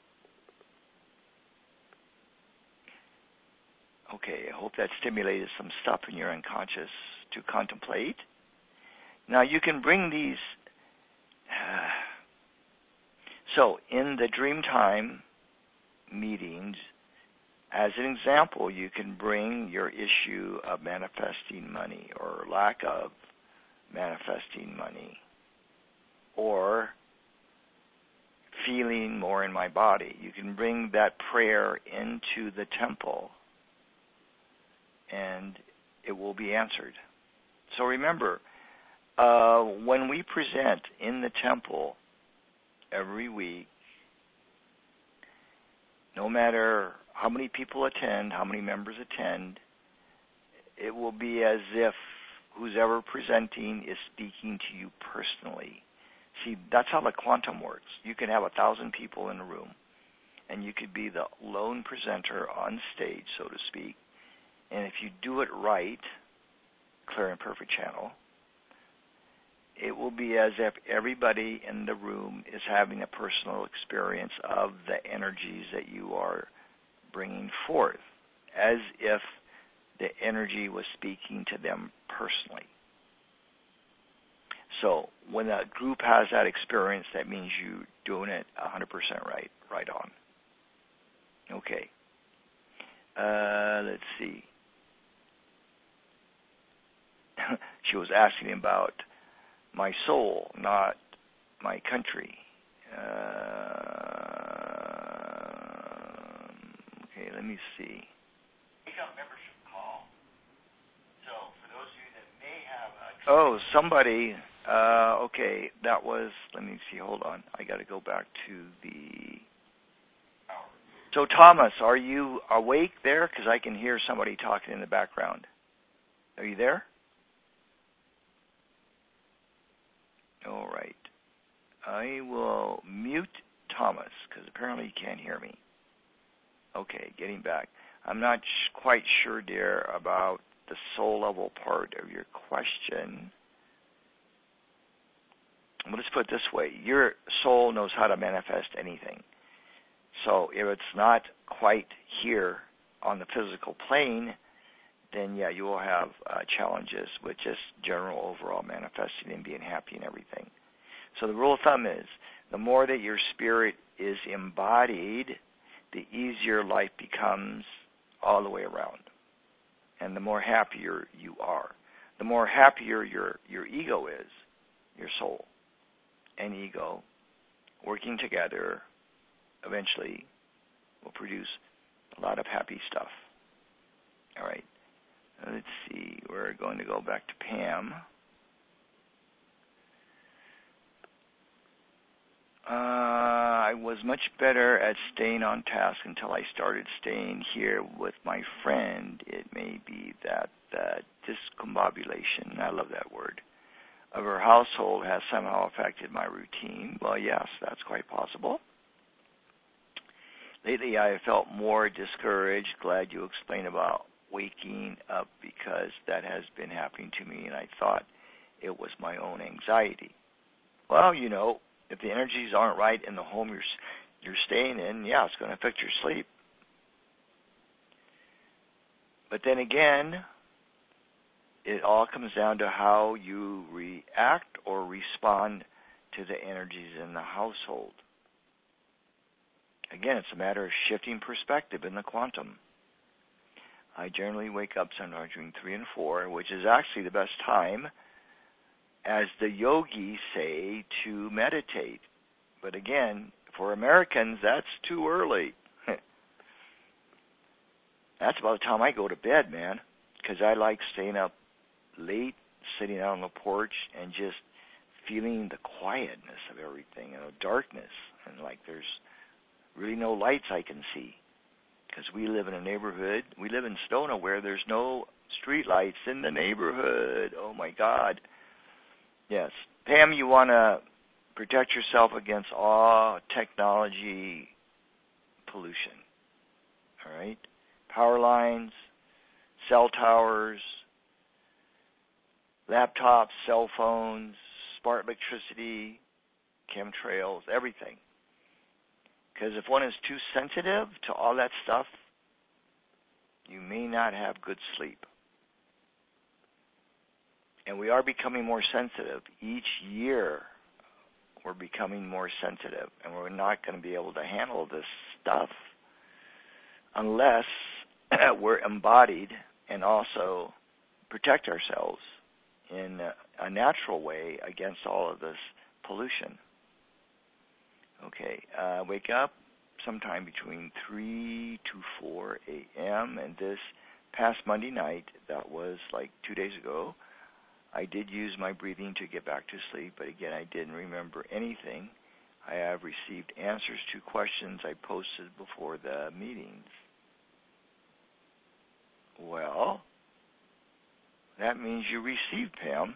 Speaker 1: Okay, I hope that stimulated some stuff in your unconscious to contemplate. Now you can bring these. Uh, so in the Dreamtime meetings, as an example, you can bring your issue of manifesting money or lack of manifesting money or feeling more in my body. You can bring that prayer into the temple and it will be answered. So remember, uh, when we present in the temple every week, no matter how many people attend, how many members attend, it will be as if who's ever presenting is speaking to you personally. See, that's how the quantum works. You can have a thousand people in a room, and you could be the lone presenter on stage, so to speak. And if you do it right, clear and perfect channel, it will be as if everybody in the room is having a personal experience of the energies that you are bringing forth, as if the energy was speaking to them personally. So when a group has that experience, that means you're doing it one hundred percent right, right on. Okay. Uh, let's see. She was asking about my soul, not my country. Uh, okay, let me see. Take out membership call. So for those of you that may have a... Oh, somebody... Uh, okay, that was... Let me see, hold on. I got to go back to the... So, Thomas, are you awake there? Because I can hear somebody talking in the background. Are you there? All right. I will mute Thomas because apparently he can't hear me. Okay, getting back. I'm not sh- quite sure, dear, about the soul level part of your question. Well, let's put it this way. Your soul knows how to manifest anything. So if it's not quite here on the physical plane, then yeah, you will have uh, challenges with just general overall manifesting and being happy and everything. So the rule of thumb is, the more that your spirit is embodied, the easier life becomes all the way around, and the more happier you are. The more happier your, your ego is, your soul and ego working together eventually will produce a lot of happy stuff. All right. Let's see. We're going to go back to Pam. Uh, I was much better at staying on task until I started staying here with my friend. It may be that the discombobulation, I love that word, of her household has somehow affected my routine. Well, yes, that's quite possible. Lately, I have felt more discouraged. Glad you explained about waking up, because that has been happening to me, and I thought it was my own anxiety. Well, you know, if the energies aren't right in the home you're you're staying in, yeah, it's going to affect your sleep. But then again, it all comes down to how you react or respond to the energies in the household. Again, it's a matter of shifting perspective in the quantum. I generally wake up somewhere between three and four, which is actually the best time, as the yogis say, to meditate. But again, for Americans, that's too early. That's about the time I go to bed, man, because I like staying up late, sitting out on the porch, and just feeling the quietness of everything, you know, darkness, and like there's really no lights I can see, because we live in a neighborhood, we live in Stona where there's no street lights in the neighborhood. Oh my God. Yes. Pam, you want to protect yourself against all technology pollution. All right? Power lines, cell towers, laptops, cell phones, smart electricity, chemtrails, everything. Because if one is too sensitive to all that stuff, you may not have good sleep. And we are becoming more sensitive. Each year, we're becoming more sensitive. And we're not going to be able to handle this stuff unless we're embodied and also protect ourselves in a, a natural way against all of this pollution. Okay, uh, wake up sometime between three to four a.m. And this past Monday night, that was like two days ago, I did use my breathing to get back to sleep, but again, I didn't remember anything. I have received answers to questions I posted before the meetings. Well, that means you received, Pam.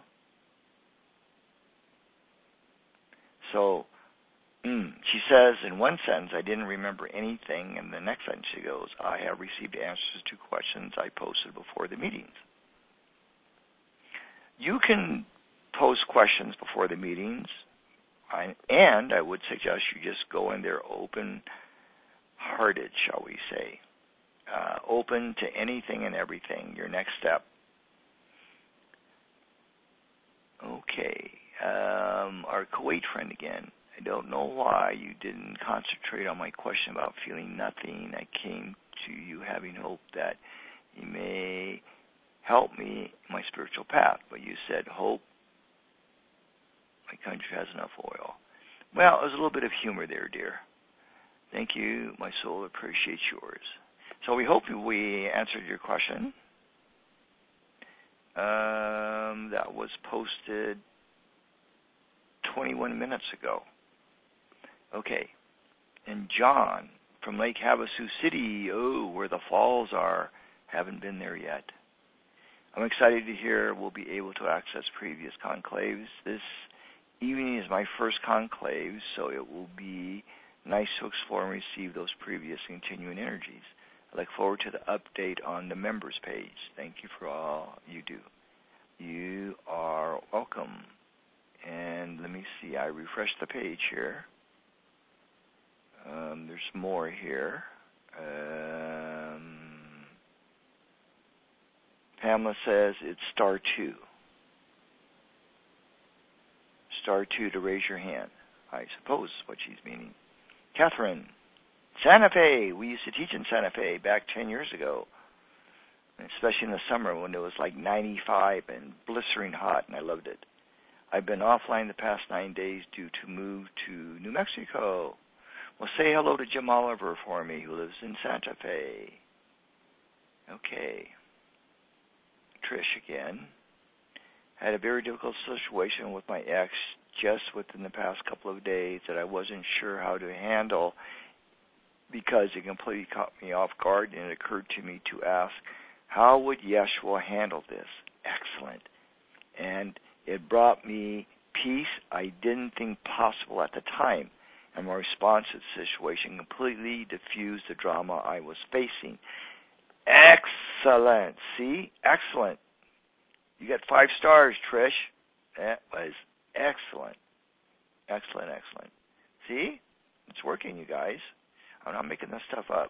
Speaker 1: So, mm, she says in one sentence, I didn't remember anything, and the next sentence she goes, I have received answers to questions I posted before the meetings. You can post questions before the meetings, and I would suggest you just go in there open-hearted, shall we say, uh, open to anything and everything, your next step. Okay, um, our Kuwait friend again. I don't know why you didn't concentrate on my question about feeling nothing. I came to you having hope that you may help me in my spiritual path, but you said hope my country has enough oil. Well, there's a little bit of humor there, dear. Thank you. My soul appreciates yours. So we hope we answered your question. Um, that was posted twenty-one minutes ago. Okay. And John from Lake Havasu City, oh, where the falls are, haven't been there yet. I'm excited to hear we'll be able to access previous conclaves. This evening is my first conclave, so it will be nice to explore and receive those previous continuing energies. I look forward to the update on the members page. Thank you for all you do. You are welcome. And let me see, I refreshed the page here. Um, there's more here. Um, Pamela says it's star two. Star two to raise your hand, I suppose is what she's meaning. Catherine, Santa Fe. We used to teach in Santa Fe back ten years ago, especially in the summer when it was like ninety-five and blistering hot, and I loved it. I've been offline the past nine days due to move to New Mexico. Well, say hello to Jim Oliver for me, who lives in Santa Fe. Okay. Trish again. Had a very difficult situation with my ex just within the past couple of days that I wasn't sure how to handle because it completely caught me off guard, and it occurred to me to ask, how would Yeshua handle this? Excellent. And it brought me peace I didn't think possible at the time, and my response to the situation completely diffused the drama I was facing. Excellent. See? Excellent. You got five stars, Trish. That was excellent. Excellent, excellent. See? It's working, you guys. I'm not making this stuff up.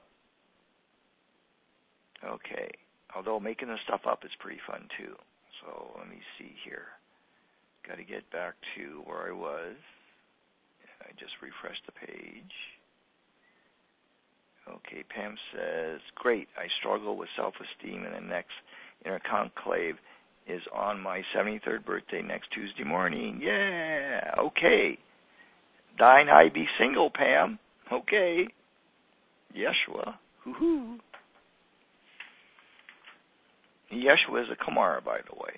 Speaker 1: Okay. Although making this stuff up is pretty fun, too. So let me see here. Got to get back to where I was. I just refreshed the page. Okay, Pam says, great. I struggle with self-esteem, and the next inner conclave is on my seventy-third birthday next Tuesday morning. Yeah, okay. Thine I be single, Pam. Okay. Yeshua. Hoo-hoo. Yeshua is a Kamara, by the way.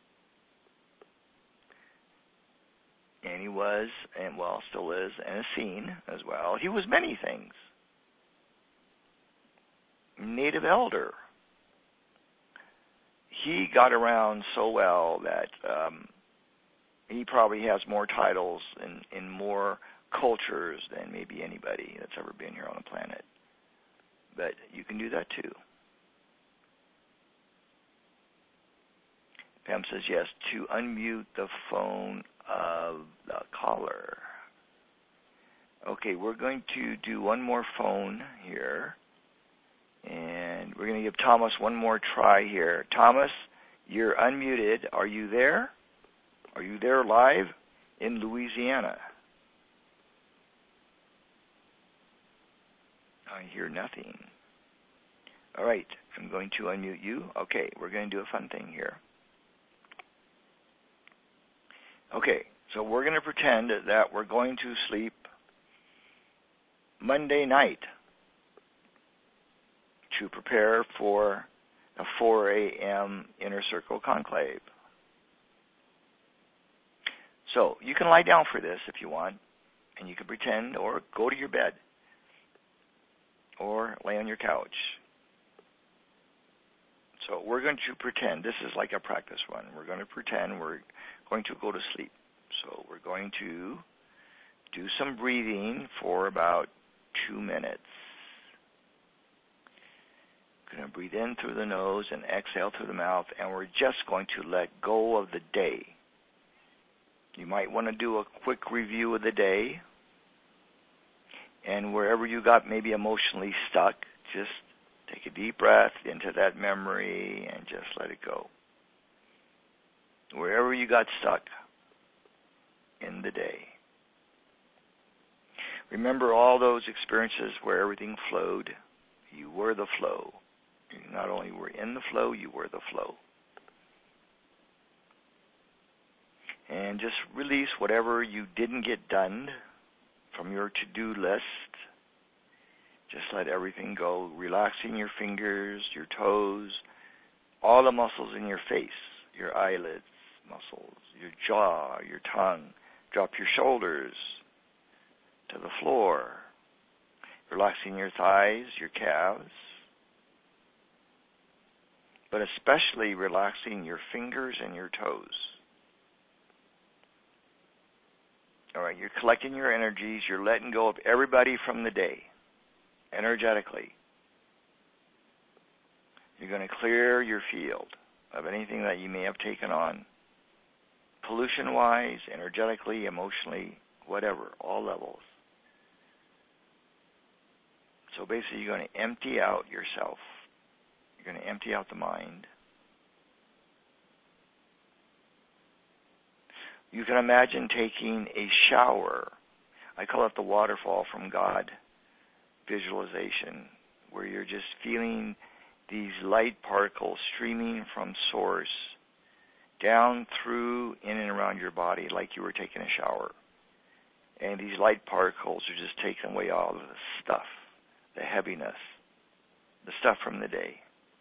Speaker 1: And he was, and well, still is, an Essene as well. He was many things. Native elder. He got around so well that um, he probably has more titles in, in more cultures than maybe anybody that's ever been here on the planet. But you can do that too. Pam says yes, to unmute the phone of the caller. Okay, we're going to do one more phone here. And we're going to give Thomas one more try here. Thomas, you're unmuted. Are you there? Are you there live in Louisiana? I hear nothing. All right, I'm going to unmute you. Okay, we're going to do a fun thing here. Okay, so we're going to pretend that we're going to sleep Monday night to prepare for a four a.m. Inner Circle Conclave. So you can lie down for this if you want, and you can pretend, or go to your bed, or lay on your couch. So we're going to pretend, this is like a practice run, we're going to pretend we're going to go to sleep. So we're going to do some breathing for about two minutes. We're going to breathe in through the nose and exhale through the mouth, and we're just going to let go of the day. You might want to do a quick review of the day, and wherever you got maybe emotionally stuck, just take a deep breath into that memory and just let it go. Wherever you got stuck in the day. Remember all those experiences where everything flowed. You were the flow. You not only were in the flow, you were the flow. And just release whatever you didn't get done from your to-do list. Just let everything go, relaxing your fingers, your toes, all the muscles in your face, your eyelids muscles, your jaw, your tongue. Drop your shoulders to the floor, relaxing your thighs, your calves, but especially relaxing your fingers and your toes. All right, you're collecting your energies, you're letting go of everybody from the day, energetically. You're going to clear your field of anything that you may have taken on, pollution-wise, energetically, emotionally, whatever, all levels. So basically, you're going to empty out yourself. You're going to empty out the mind. You can imagine taking a shower. I call it the waterfall from God visualization, where you're just feeling these light particles streaming from source down through, in and around your body like you were taking a shower. And these light particles are just taking away all of the stuff, the heaviness, the stuff from the day.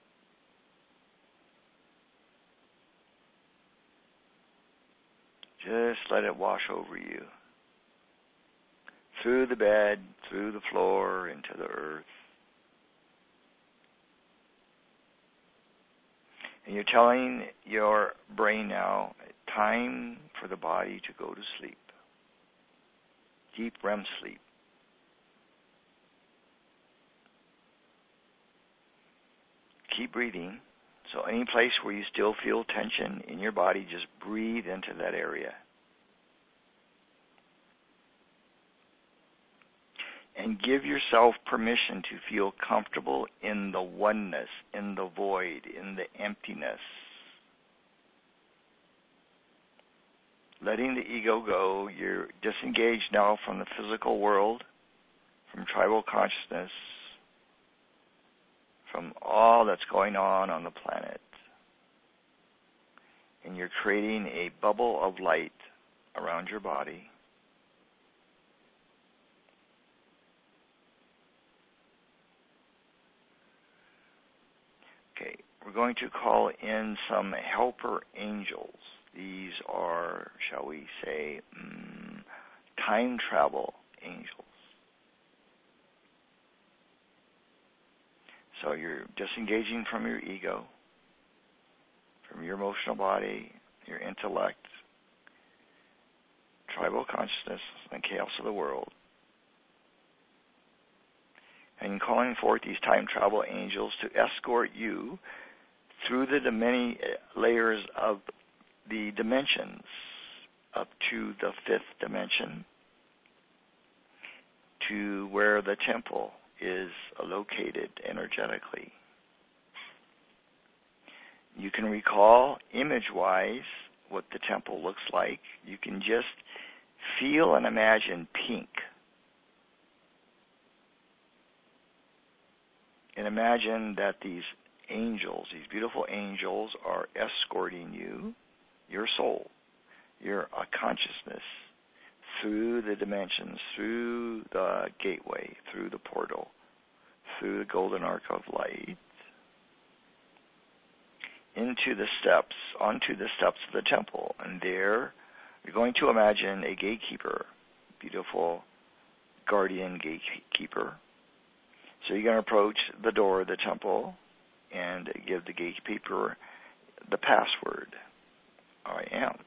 Speaker 1: Just let it wash over you. Through the bed, through the floor, into the earth. And you're telling your brain now, time for the body to go to sleep. Deep R E M sleep. Keep breathing. So any place where you still feel tension in your body, just breathe into that area. And give yourself permission to feel comfortable in the oneness, in the void, in the emptiness. Letting the ego go, you're disengaged now from the physical world, from tribal consciousness, from all that's going on on the planet. And you're creating a bubble of light around your body. Okay, we're going to call in some helper angels. These are, shall we say, um, time travel angels. So you're disengaging from your ego, from your emotional body, your intellect, tribal consciousness, and chaos of the world. And calling forth these time travel angels to escort you through the many layers of the dimensions up to the fifth dimension, to where the temple is located energetically. You can recall image-wise what the temple looks like. You can just feel and imagine pink. And imagine that these angels, these beautiful angels, are escorting you, your soul, your uh, consciousness, through the dimensions, through the gateway, through the portal, through the golden arc of light, into the steps, onto the steps of the temple. And there, you're going to imagine a gatekeeper, beautiful guardian gatekeeper. So you're going to approach the door of the temple and give the gatekeeper the password, I am.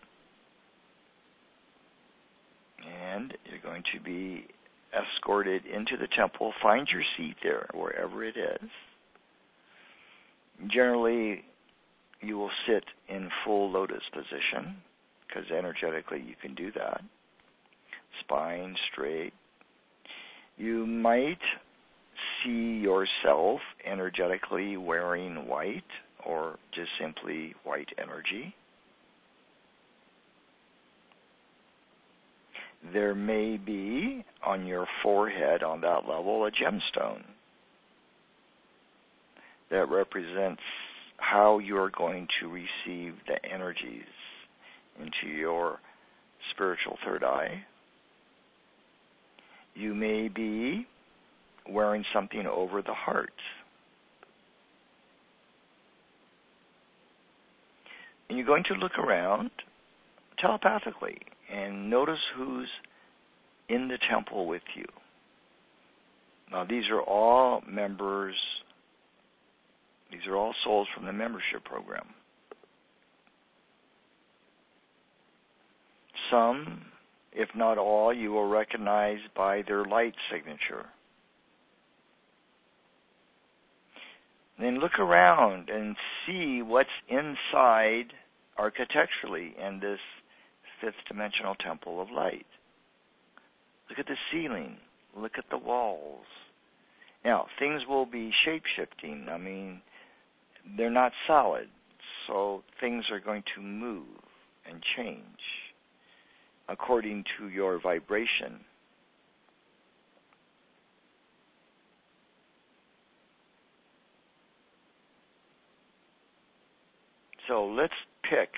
Speaker 1: And you're going to be escorted into the temple. Find your seat there, wherever it is. Generally, you will sit in full lotus position, because energetically you can do that. Spine straight. You might see yourself energetically wearing white, or just simply white energy. There may be on your forehead, on that level, a gemstone that represents how you're going to receive the energies into your spiritual third eye. You may be wearing something over the heart. And you're going to look around telepathically and notice who's in the temple with you. Now, these are all members, these are all souls from the membership program. Some, if not all, you will recognize by their light signature. Then look around and see what's inside architecturally in this fifth dimensional temple of light. Look at the ceiling. Look at the walls. Now, things will be shape-shifting. I mean, they're not solid, so things are going to move and change. according to your vibration. So let's pick.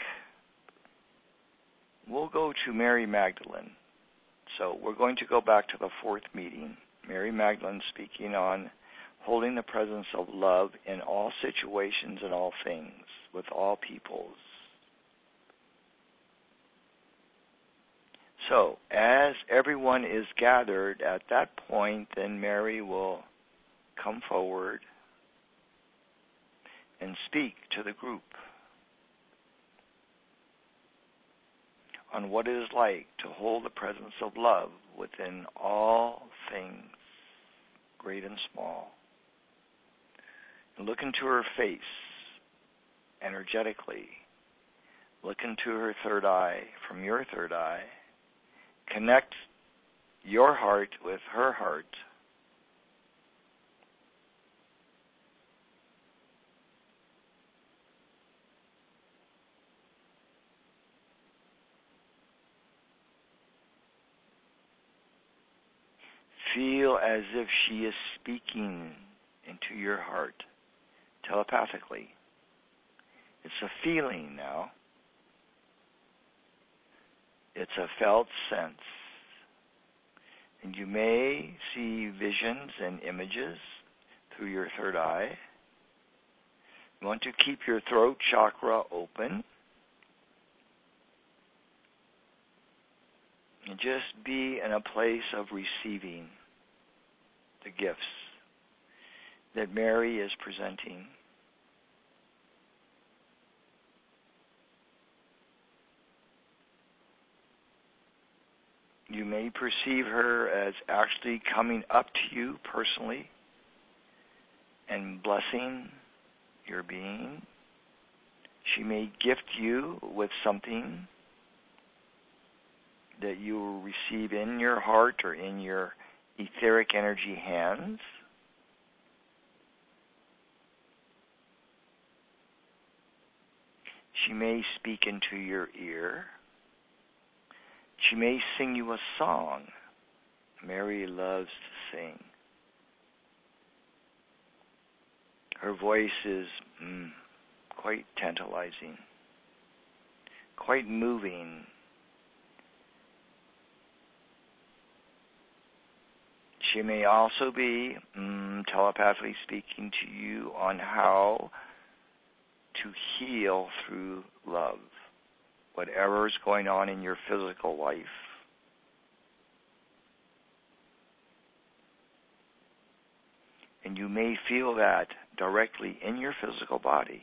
Speaker 1: We'll go to Mary Magdalene. So we're going to go back to the fourth meeting. Mary Magdalene speaking on holding the presence of love in all situations and all things, with all peoples. So as everyone is gathered at that point, then Mary will come forward and speak to the group on what it is like to hold the presence of love within all things, great and small. And look into her face energetically. Look into her third eye, from your third eye. Connect your heart with her heart. Feel as if she is speaking into your heart telepathically. It's a feeling now. It's a felt sense. And you may see visions and images through your third eye. You want to keep your throat chakra open. And just be in a place of receiving the gifts that Mary is presenting. You may perceive her as actually coming up to you personally and blessing your being. She may gift you with something that you will receive in your heart or in your etheric energy hands. She may speak into your ear. She may sing you a song. Mary loves to sing. Her voice is mm, quite tantalizing, quite moving. She may also be mm, telepathically speaking to you on how to heal through love, whatever is going on in your physical life. And you may feel that directly in your physical body.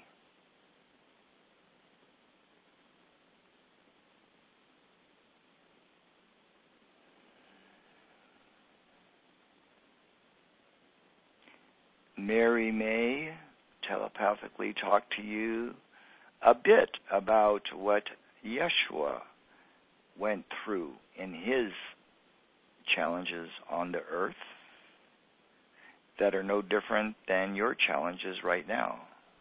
Speaker 1: Mary may telepathically talk to you a bit about what Yeshua went through in his challenges on the earth that are no different than your challenges right now.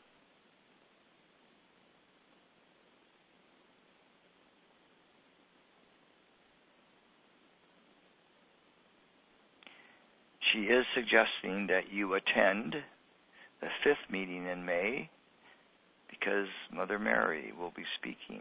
Speaker 1: She is suggesting that you attend the fifth meeting in May because Mother Mary will be speaking.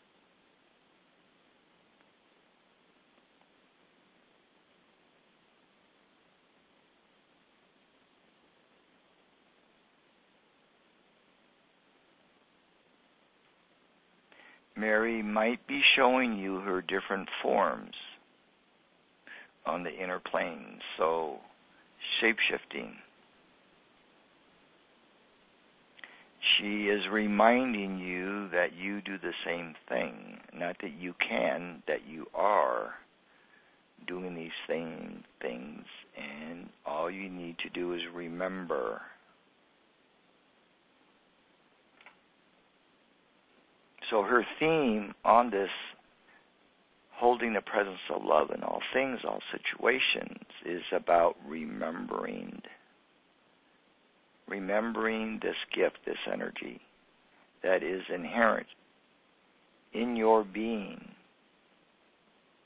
Speaker 1: Mary might be showing you her different forms on the inner plane, so shape-shifting. She is reminding you that you do the same thing, not that you can, that you are doing these same things, and all you need to do is remember. So her theme on this holding the presence of love in all things, all situations, is about remembering. Remembering this gift, this energy that is inherent in your being.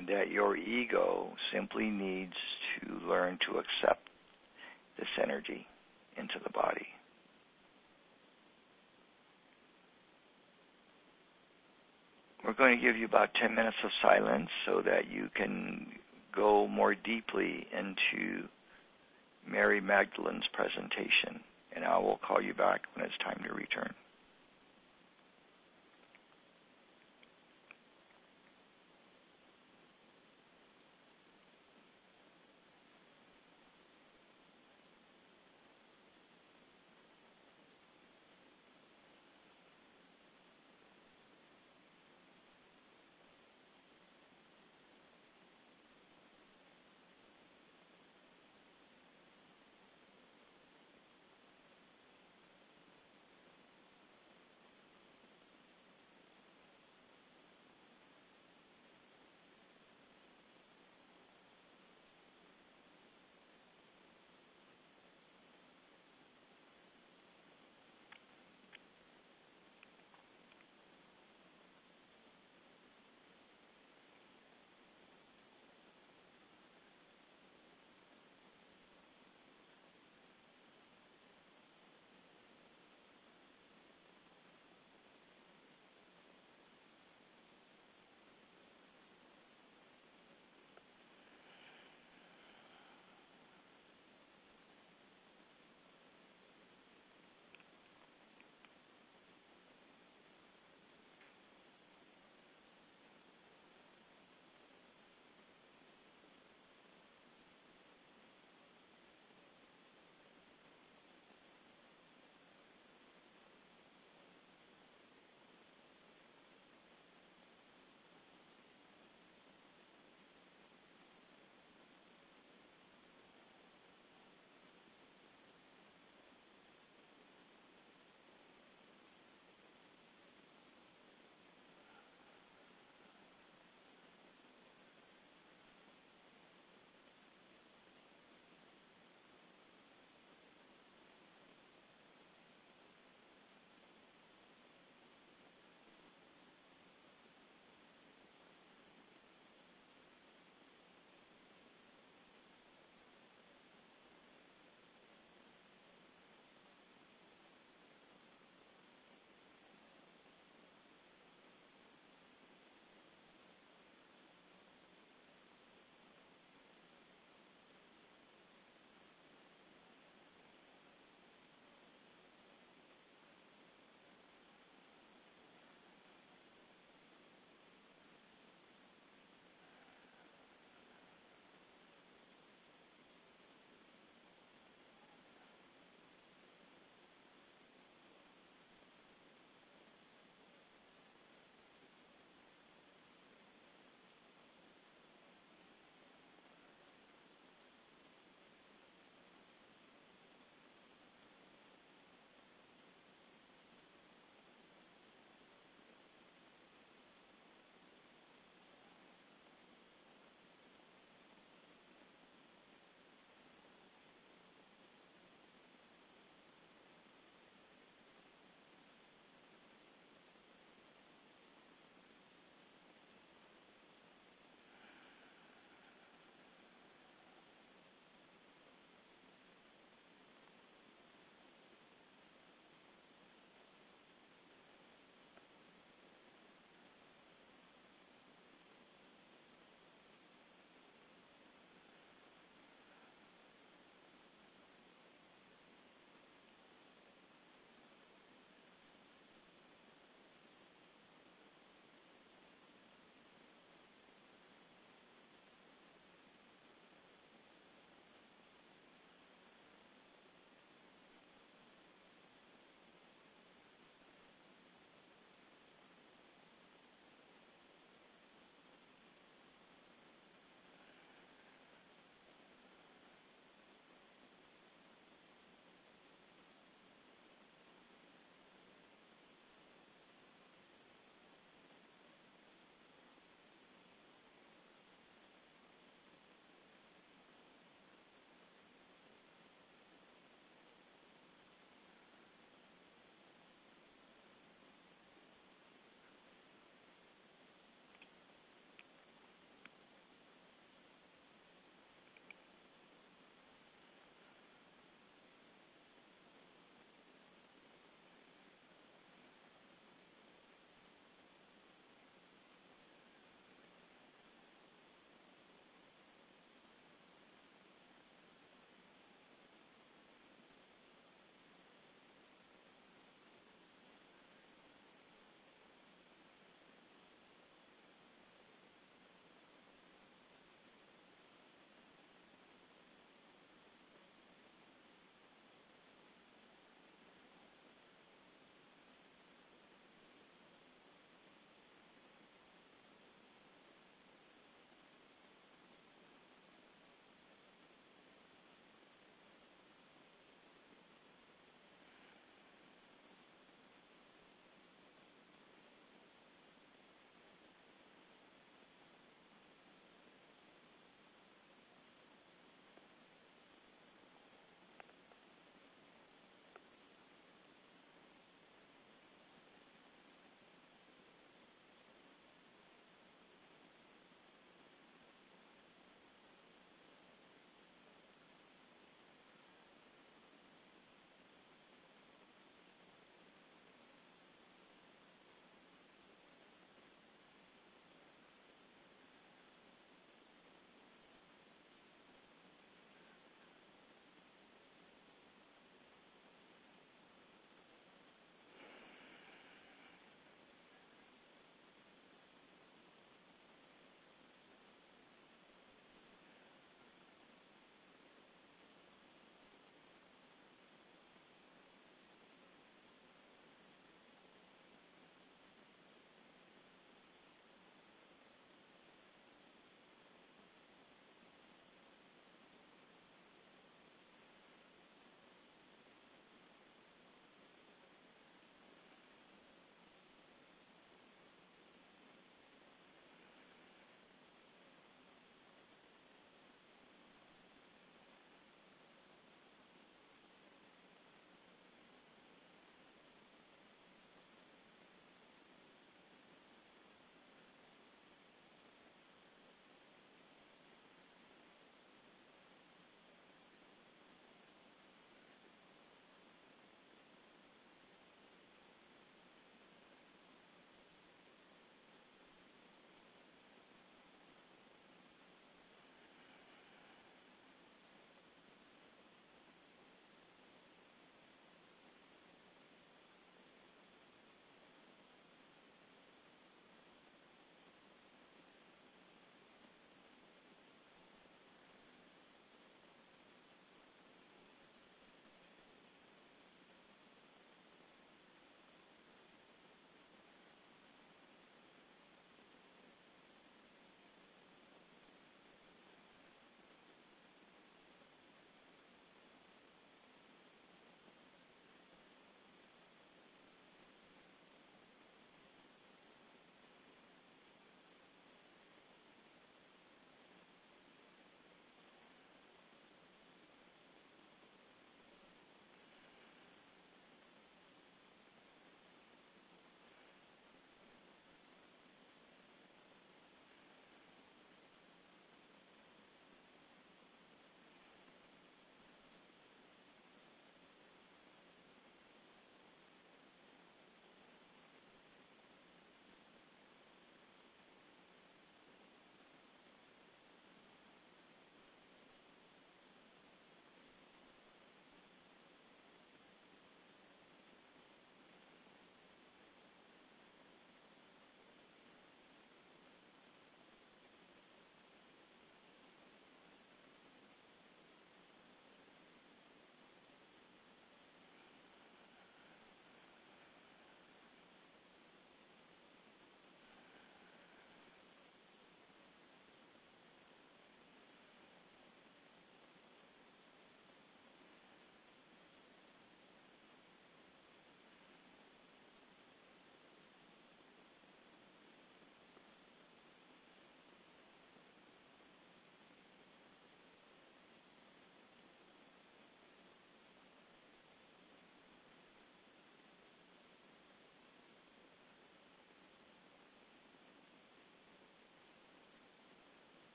Speaker 1: and that your ego simply needs to learn to accept this energy into the body. We're going to give you about ten minutes of silence so that you can go more deeply into Mary Magdalene's presentation, and I will call you back when it's time to return.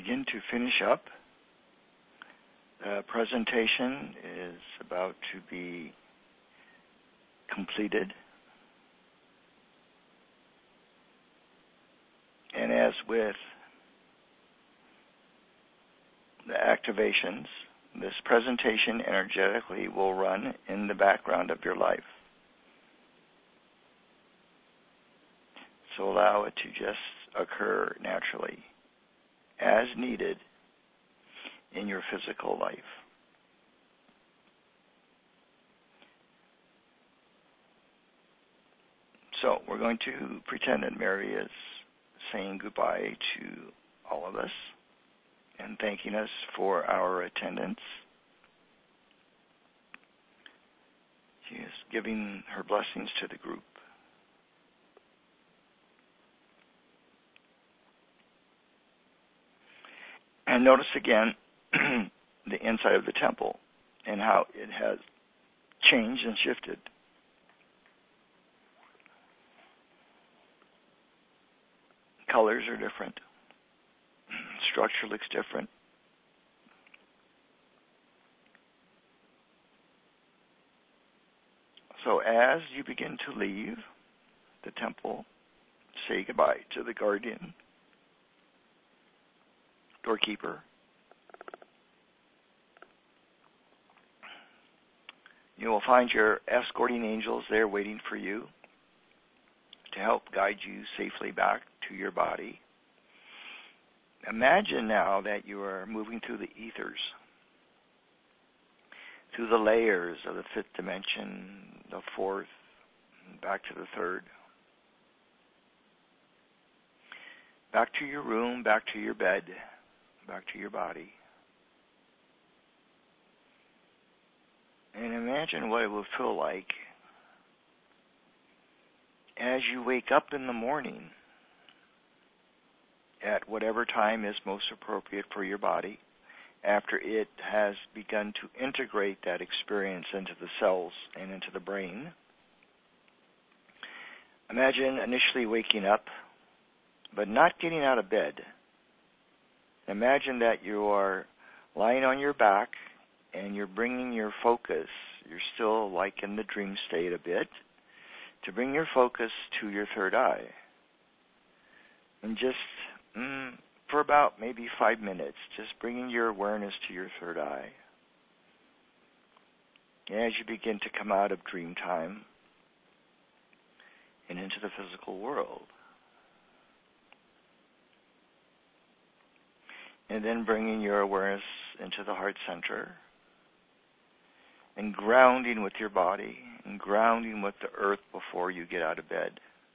Speaker 1: begin to finish up. The presentation is about to be completed. And as with the activations, this presentation energetically will run in the background of your life. So allow it to just occur naturally, as needed in your physical life. So we're going to pretend that Mary is saying goodbye to all of us and thanking us for our attendance. She is giving her blessings to the group. And notice again the inside of the temple and how it has changed and shifted. Colors are different. Structure looks different. So as you begin to leave the temple, say goodbye to the guardian, doorkeeper. You will find your escorting angels there waiting for you to help guide you safely back to your body. Imagine now that you are moving through the ethers, through the layers of the fifth dimension, the fourth, back to the third. Back to your room, back to your bed, back to your body. And imagine what it will feel like as you wake up in the morning at whatever time is most appropriate for your body, after it has begun to integrate that experience into the cells and into the brain. Imagine initially waking up, but not getting out of bed. Imagine that you are lying on your back and you're bringing your focus, you're still like in the dream state a bit, to bring your focus to your third eye. And just mm, for about maybe five minutes, just bringing your awareness to your third eye. And as you begin to come out of dream time and into the physical world. And then bringing your awareness into the heart center and grounding with your body and grounding with the earth before you get out of bed.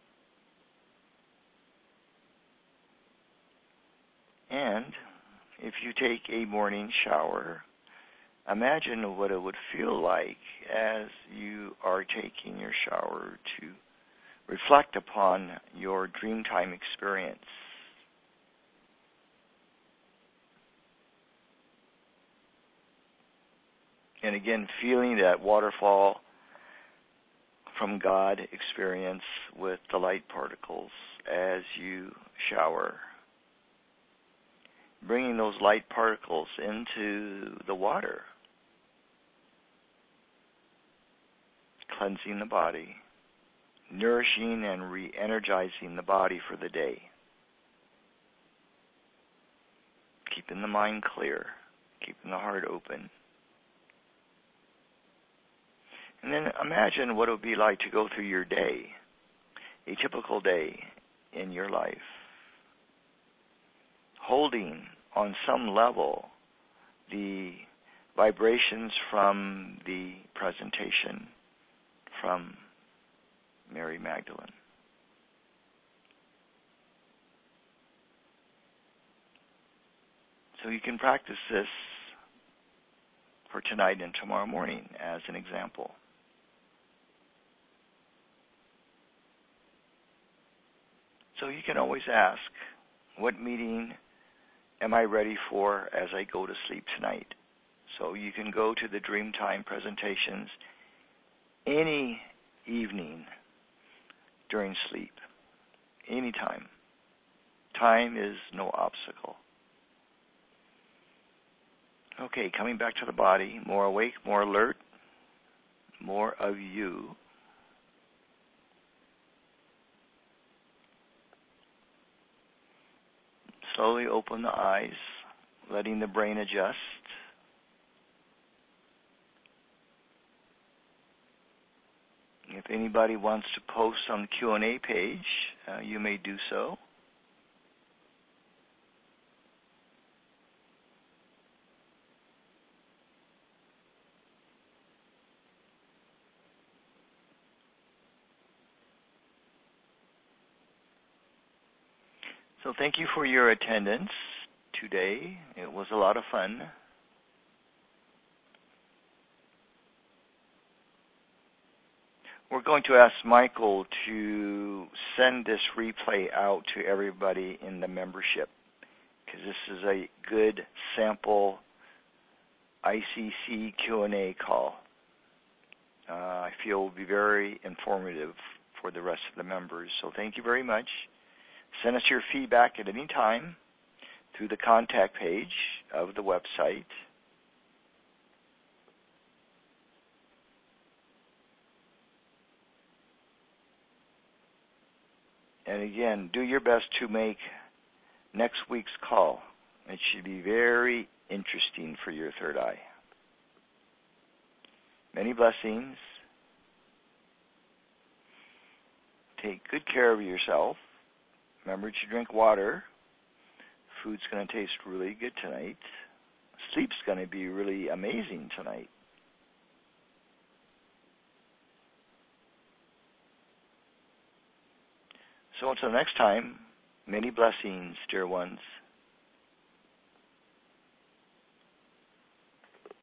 Speaker 1: And if you take a morning shower, imagine what it would feel like as you are taking your shower to reflect upon your dreamtime experience. And again, feeling that waterfall from God experience with the light particles as you shower. Bringing those light particles into the water. Cleansing the body. Nourishing and re-energizing the body for the day. Keeping the mind clear. Keeping the heart open. And then imagine what it would be like to go through your day, a typical day in your life, holding on some level the vibrations from the presentation from Mary Magdalene. So you can practice this for tonight and tomorrow morning as an example. So you can always ask, what meeting am I ready for as I go to sleep tonight? So you can go to the Dreamtime presentations any evening during sleep, anytime. Time is no obstacle. Okay, coming back to the body, more awake, more alert, more of you. Slowly open the eyes, letting the brain adjust. If anybody wants to post on the Q and A page, uh, you may do so. So thank you for your attendance today. It was a lot of fun. We're going to ask Michael to send this replay out to everybody in the membership, because this is a good sample I C C Q and A call. Uh, I feel will be very informative for the rest of the members. So thank you very much. Send us your feedback at any time through the contact page of the website. And again, do your best to make next week's call. It should be very interesting for your third eye. Many blessings. Take good care of yourself. Remember to drink water. Food's going to taste really good tonight. Sleep's going to be really amazing tonight. So until next time, many blessings, dear ones.